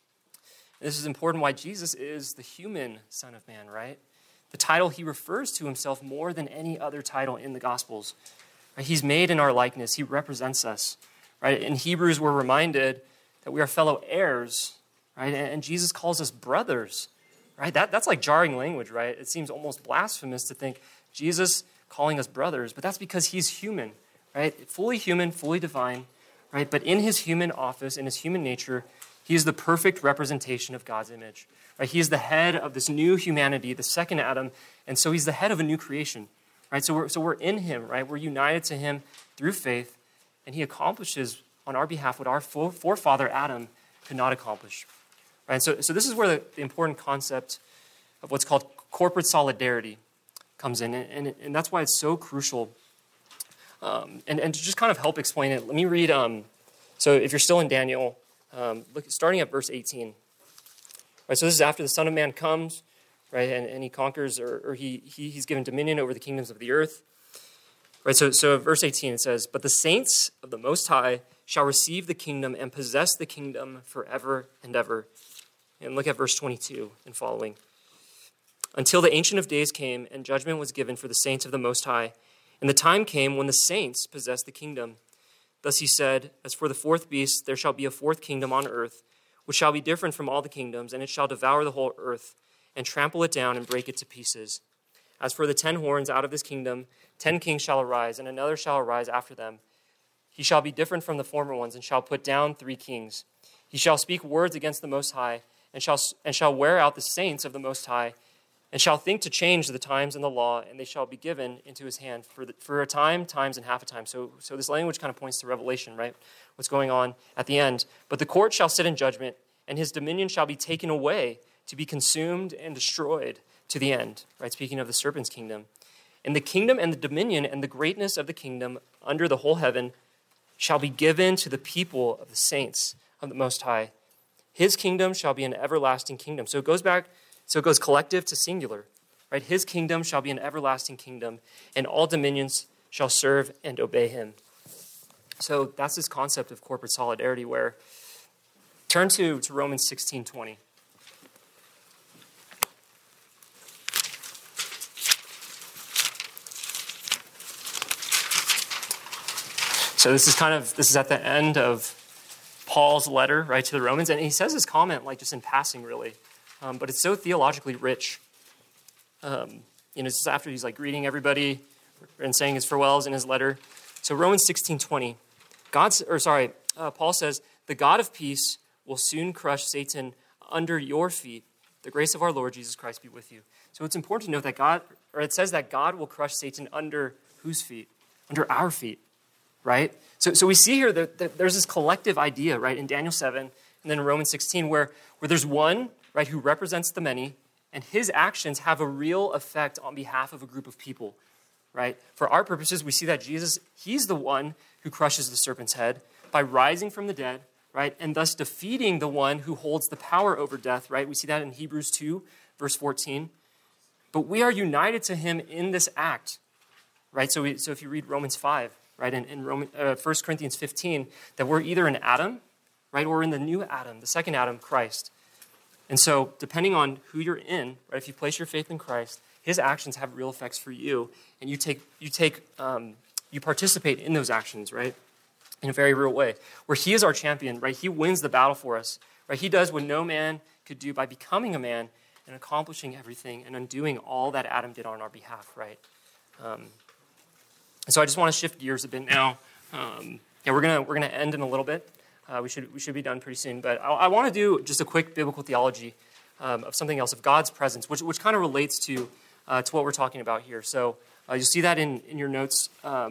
And this is important why Jesus is the human Son of Man, right? The title he refers to himself more than any other title in the Gospels. Right? He's made in our likeness. He represents us. Right? In Hebrews, we're reminded that we are fellow heirs, right? And Jesus calls us brothers. Right? That's like jarring language, right? It seems almost blasphemous to think Jesus calling us brothers, but that's because he's human, right? Fully human, fully divine, right? But in his human office, in his human nature, he is the perfect representation of God's image, right? He is the head of this new humanity, the second Adam, and so he's the head of a new creation, right? So we're in him, right? We're united to him through faith, and he accomplishes on our behalf what our forefather Adam could not accomplish, right? So this is where the important concept of what's called corporate solidarity comes in, and that's why it's so crucial. And to just kind of help explain it, let me read, so if you're still in Daniel, starting at verse 18. Right, so this is after the Son of Man comes, right, and he conquers, or he's given dominion over the kingdoms of the earth. Right, so verse 18, it says, "But the saints of the Most High shall receive the kingdom and possess the kingdom forever and ever." And look at verse 22 and following. "Until the Ancient of Days came, and judgment was given for the saints of the Most High. And the time came when the saints possessed the kingdom. Thus he said, as for the fourth beast, there shall be a fourth kingdom on earth, which shall be different from all the kingdoms, and it shall devour the whole earth, and trample it down, and break it to pieces. As for the 10 horns, out of this kingdom 10 kings shall arise, and another shall arise after them. He shall be different from the former ones, and shall put down 3 kings. He shall speak words against the Most High, and shall wear out the saints of the Most High, and shall think to change the times and the law, and they shall be given into his hand for a time, times, and half a time. So this language kind of points to Revelation, right? What's going on at the end. But the court shall sit in judgment, and his dominion shall be taken away to be consumed and destroyed to the end, right? Speaking of the serpent's kingdom. And the kingdom and the dominion and the greatness of the kingdom under the whole heaven shall be given to the people of the saints of the Most High. His kingdom shall be an everlasting kingdom. So it goes collective to singular, right? His kingdom shall be an everlasting kingdom, and all dominions shall serve and obey him. So that's this concept of corporate solidarity where, turn to Romans 16:20. So this is at the end of Paul's letter, right, to the Romans, and he says his comment like just in passing, really, but it's so theologically rich. This is after he's like greeting everybody and saying his farewells in his letter. So Romans 16:20, Paul says, "The God of peace will soon crush Satan under your feet. The grace of our Lord Jesus Christ be with you." So it's important to note that it says that God will crush Satan under whose feet? Under our feet. Right? So we see here that there's this collective idea, right, in Daniel 7 and then in Romans 16 where there's one, right, who represents the many, and his actions have a real effect on behalf of a group of people, right? For our purposes, we see that Jesus, he's the one who crushes the serpent's head by rising from the dead, right, and thus defeating the one who holds the power over death, right? We see that in Hebrews 2, verse 14. But we are united to him in this act, right? So if you read Romans 5, right, in 1 Corinthians 15, that we're either in Adam, right, or in the new Adam, the second Adam, Christ. And so depending on who you're in, right, if you place your faith in Christ, his actions have real effects for you, and you participate in those actions, right, in a very real way, where he is our champion, right? He wins the battle for us, right? He does what no man could do by becoming a man and accomplishing everything and undoing all that Adam did on our behalf, right? So I just want to shift gears a bit now. We're gonna end in a little bit. We should be done pretty soon. But I want to do just a quick biblical theology of something else, of God's presence, which kind of relates to what we're talking about here. So you'll see that in your notes.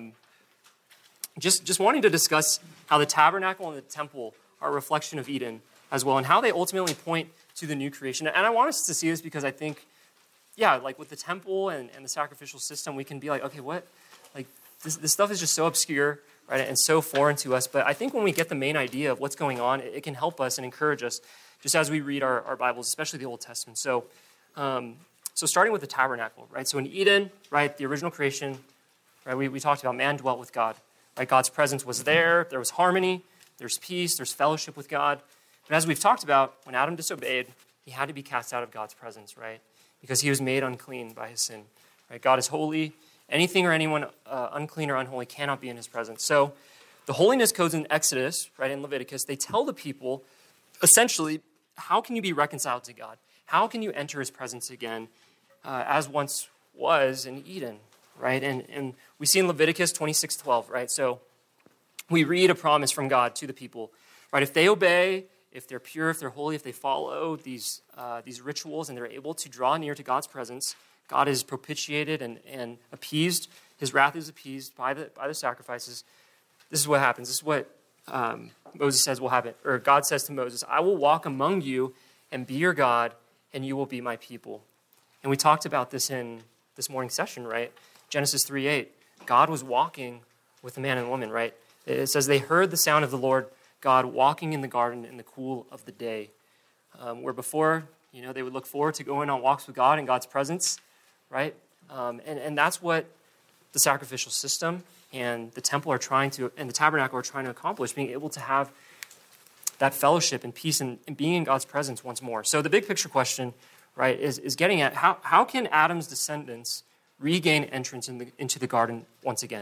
Just wanting to discuss how the tabernacle and the temple are a reflection of Eden as well, and how they ultimately point to the new creation. And I want us to see this because I think, like with the temple and the sacrificial system, we can be like, okay, what? Like, this stuff is just so obscure, right, and so foreign to us. But I think when we get the main idea of what's going on, it can help us and encourage us just as we read our Bibles, especially the Old Testament. So starting with the tabernacle, right? So in Eden, right, the original creation, right, we talked about man dwelt with God, right? God's presence was there. There was harmony. There's peace. There's fellowship with God. But as we've talked about, when Adam disobeyed, he had to be cast out of God's presence, right? Because he was made unclean by his sin, right? God is holy. Anything or anyone unclean or unholy cannot be in his presence. So the holiness codes in Exodus, right, in Leviticus, they tell the people, essentially, how can you be reconciled to God? How can you enter his presence again as once was in Eden, right? And we see in Leviticus 26:12, right? So we read a promise from God to the people, right? If they obey, if they're pure, if they're holy, if they follow these rituals and they're able to draw near to God's presence, God is propitiated and appeased. His wrath is appeased by the sacrifices. This is what happens. This is what Moses says will happen. Or God says to Moses, "I will walk among you and be your God, and you will be my people." And we talked about this in this morning's session, right? Genesis 3:8. God was walking with the man and woman, right? It says they heard the sound of the Lord God walking in the garden in the cool of the day. Where before, they would look forward to going on walks with God in God's presence, right? And that's what the sacrificial system and the temple and the tabernacle are trying to accomplish, being able to have that fellowship and peace and being in God's presence once more. So the big picture question, right, is getting at how can Adam's descendants regain entrance into the garden once again?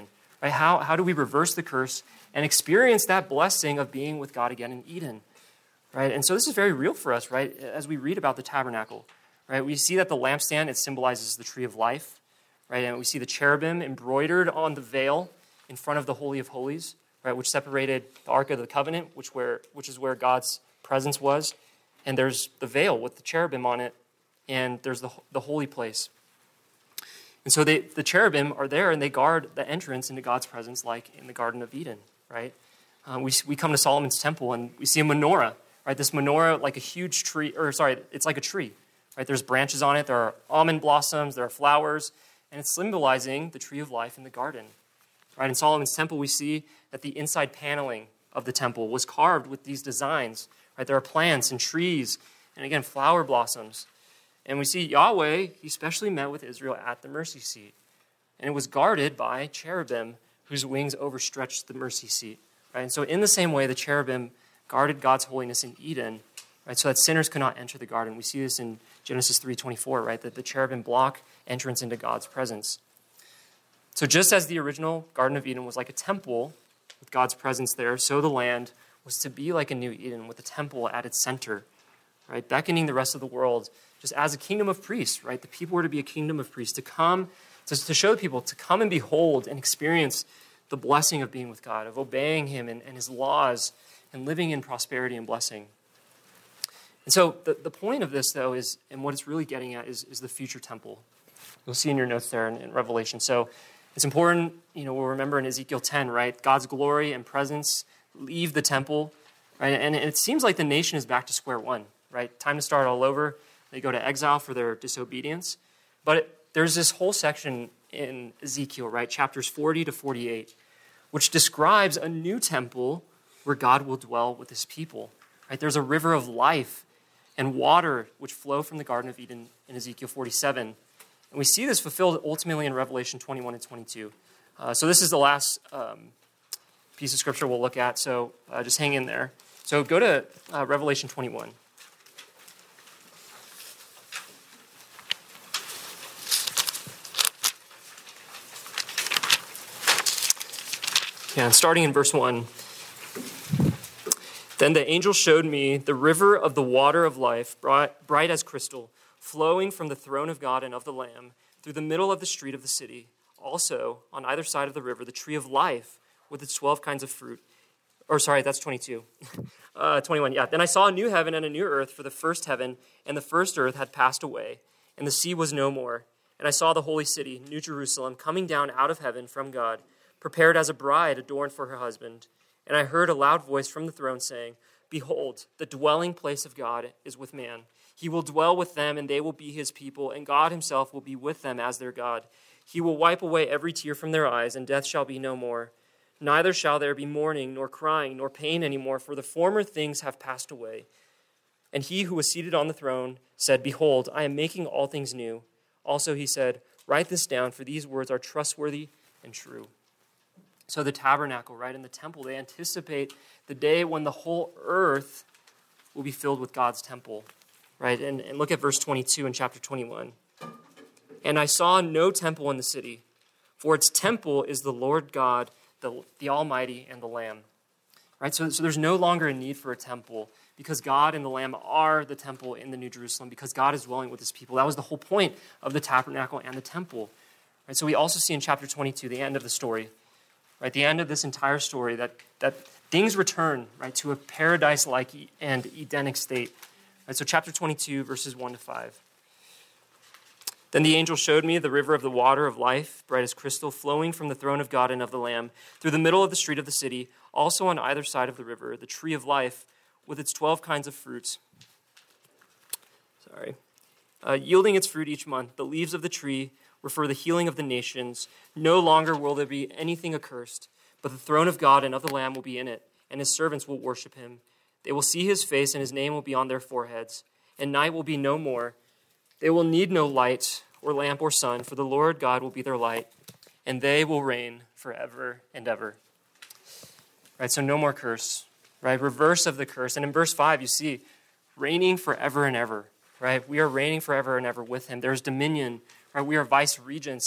right? How do we reverse the curse and experience that blessing of being with God again in Eden, right? And so this is very real for us, right? As we read about the tabernacle, right? We see that the lampstand, it symbolizes the tree of life, right? And we see the cherubim embroidered on the veil in front of the Holy of Holies, right? Which separated the Ark of the Covenant, which is where God's presence was. And there's the veil with the cherubim on it, and there's the holy place. And so the cherubim are there, and they guard the entrance into God's presence like in the Garden of Eden, right? We come to Solomon's temple, and we see a menorah, right? This menorah, like a huge tree, it's like a tree, right? There's branches on it, there are almond blossoms, there are flowers, and it's symbolizing the tree of life in the garden, right? In Solomon's temple, we see that the inside paneling of the temple was carved with these designs, right? There are plants and trees, and again, flower blossoms. And we see Yahweh, he specially met with Israel at the mercy seat. And it was guarded by cherubim whose wings overstretched the mercy seat, right? And so in the same way, the cherubim guarded God's holiness in Eden, right? So that sinners could not enter the garden. We see this in Genesis 3:24, right? That the cherubim block entrance into God's presence. So just as the original Garden of Eden was like a temple with God's presence there, so the land was to be like a new Eden with a temple at its center, right? Beckoning the rest of the world just as a kingdom of priests, right? The people were to be a kingdom of priests, to come, to show people, to come and behold and experience the blessing of being with God, of obeying him and his laws and living in prosperity and blessing. And so the point of this, though, is, and what it's really getting at, is the future temple. You'll see in your notes there in Revelation. So it's important, we'll remember in Ezekiel 10, right? God's glory and presence leave the temple, right? And it seems like the nation is back to square one, right? Time to start all over. They go to exile for their disobedience. But there's this whole section in Ezekiel, right? Chapters 40 to 48, which describes a new temple where God will dwell with his people, right? There's a river of life and water which flow from the Garden of Eden in Ezekiel 47. And we see this fulfilled ultimately in Revelation 21 and 22. So this is the last piece of scripture we'll look at, so just hang in there. So go to Revelation 21. Yeah, starting in verse 1. Then the angel showed me the river of the water of life, bright as crystal, flowing from the throne of God and of the Lamb through the middle of the street of the city. Also, on either side of the river, the tree of life with its 12 kinds of fruit. That's 22. 21, yeah. Then I saw a new heaven and a new earth, for the first heaven and the first earth had passed away, and the sea was no more. And I saw the holy city, New Jerusalem, coming down out of heaven from God, prepared as a bride adorned for her husband. And I heard a loud voice from the throne saying, Behold, the dwelling place of God is with man. He will dwell with them, and they will be his people, and God himself will be with them as their God. He will wipe away every tear from their eyes, and death shall be no more. Neither shall there be mourning, nor crying, nor pain anymore, for the former things have passed away. And he who was seated on the throne said, Behold, I am making all things new. Also he said, Write this down, for these words are trustworthy and true. So the tabernacle, right, and the temple, they anticipate the day when the whole earth will be filled with God's temple, right? And look at verse 22 in chapter 21. And I saw no temple in the city, for its temple is the Lord God, the Almighty, and the Lamb, right? So there's no longer a need for a temple because God and the Lamb are the temple in the New Jerusalem, because God is dwelling with his people. That was the whole point of the tabernacle and the temple, right? So we also see in chapter 22, the end of the story, right, the end of this entire story, that things return, right, to a paradise-like and Edenic state. Right, so chapter 22, verses 1 to 5. Then the angel showed me the river of the water of life, bright as crystal, flowing from the throne of God and of the Lamb, through the middle of the street of the city, also on either side of the river, the tree of life, with its 12 kinds of fruits. Yielding its fruit each month. The leaves of the tree were for the healing of the nations. No longer will there be anything accursed, but the throne of God and of the Lamb will be in it, and his servants will worship him. They will see his face, and his name will be on their foreheads, and night will be no more. They will need no light or lamp or sun, for the Lord God will be their light, and they will reign forever and ever. Right, so no more curse, right? Reverse of the curse. And in verse 5, you see reigning forever and ever, right? We are reigning forever and ever with him. There's dominion, right? We are vice regents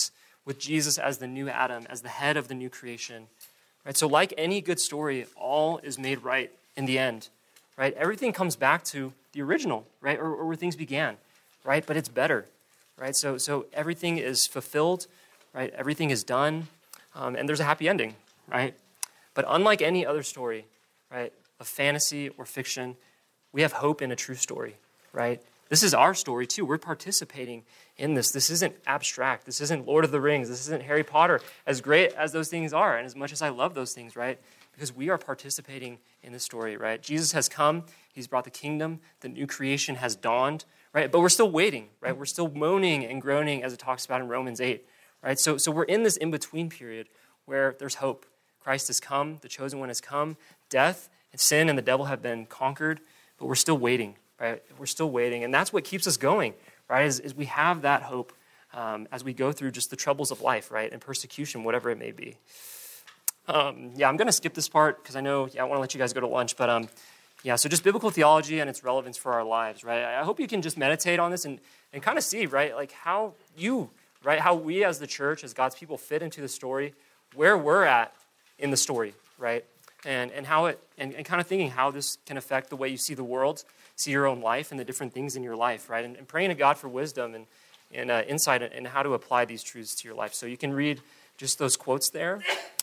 with Jesus as the new Adam, as the head of the new creation. Right? So like any good story, all is made right in the end. Right? Everything comes back to the original, right? Or where things began, right? But it's better, right? So everything is fulfilled, right? Everything is done, and there's a happy ending, right? But unlike any other story, right, of fantasy or fiction, we have hope in a true story, right? This is our story too. We're participating in this. This isn't abstract. This isn't Lord of the Rings. This isn't Harry Potter, as great as those things are, and as much as I love those things, right? Because we are participating in this story, right? Jesus has come. He's brought the kingdom. The new creation has dawned, right? But we're still waiting, right? We're still moaning and groaning, as it talks about in Romans 8, right? So we're in this in-between period where there's hope. Christ has come. The chosen one has come. Death and sin and the devil have been conquered, but we're still waiting, right? We're still waiting, and that's what keeps us going, right? Is we have that hope as we go through just the troubles of life, right? And persecution, whatever it may be. I'm going to skip this part because I know, I want to let you guys go to lunch, but so just biblical theology and its relevance for our lives, right? I hope you can just meditate on this and kind of see, right, like how we as the church, as God's people fit into the story, where we're at in the story, right? And how it, and kind of thinking how this can affect the way you see the world, see your own life and the different things in your life, right? And praying to God for wisdom and insight in how to apply these truths to your life. So you can read just those quotes there.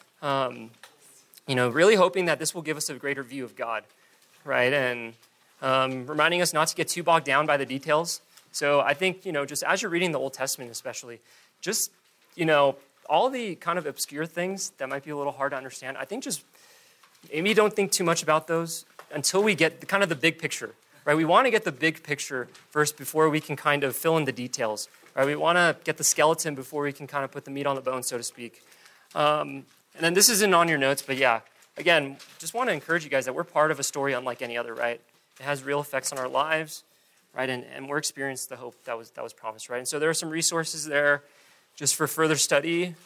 Really hoping that this will give us a greater view of God, right? And reminding us not to get too bogged down by the details. So I think, just as you're reading the Old Testament especially, just, all the kind of obscure things that might be a little hard to understand, I think just maybe don't think too much about those until we get kind of the big picture, right? We want to get the big picture first before we can kind of fill in the details, right? We want to get the skeleton before we can kind of put the meat on the bone, so to speak. And then this isn't on your notes, but again, just want to encourage you guys that we're part of a story unlike any other, right? It has real effects on our lives, right? And we're experiencing the hope that was promised, right? And so there are some resources there just for further study.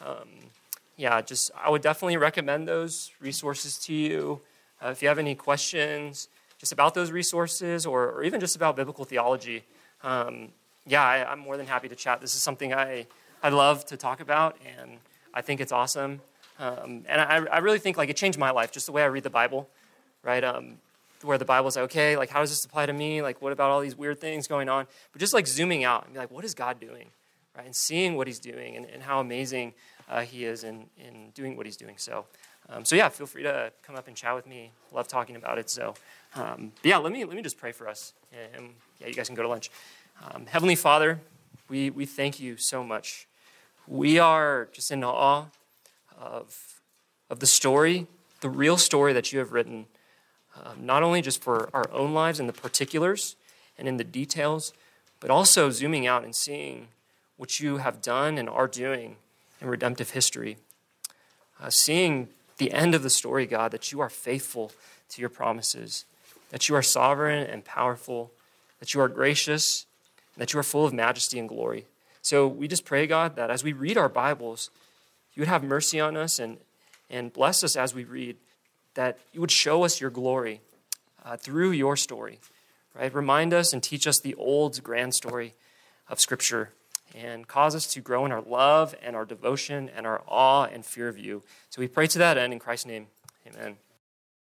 I would definitely recommend those resources to you. If you have any questions just about those resources or even just about biblical theology, I'm more than happy to chat. This is something I love to talk about, and I think it's awesome. And I really think it changed my life, just the way I read the Bible, right? Where the Bible's okay, how does this apply to me? What about all these weird things going on? But just zooming out and be what is God doing, right? And seeing what he's doing and how amazing he is in doing what he's doing. So feel free to come up and chat with me. Love talking about it. So, let me just pray for us. And you guys can go to lunch. Heavenly Father, we thank you so much. We are just in awe of the story, the real story that you have written, not only just for our own lives in the particulars and in the details, but also zooming out and seeing what you have done and are doing in redemptive history. Seeing the end of the story, God, that you are faithful to your promises, that you are sovereign and powerful, that you are gracious, and that you are full of majesty and glory. So we just pray, God, that as we read our Bibles, you would have mercy on us and bless us as we read, that you would show us your glory through your story, right? Remind us and teach us the old grand story of Scripture and cause us to grow in our love and our devotion and our awe and fear of you. So we pray to that end in Christ's name. Amen.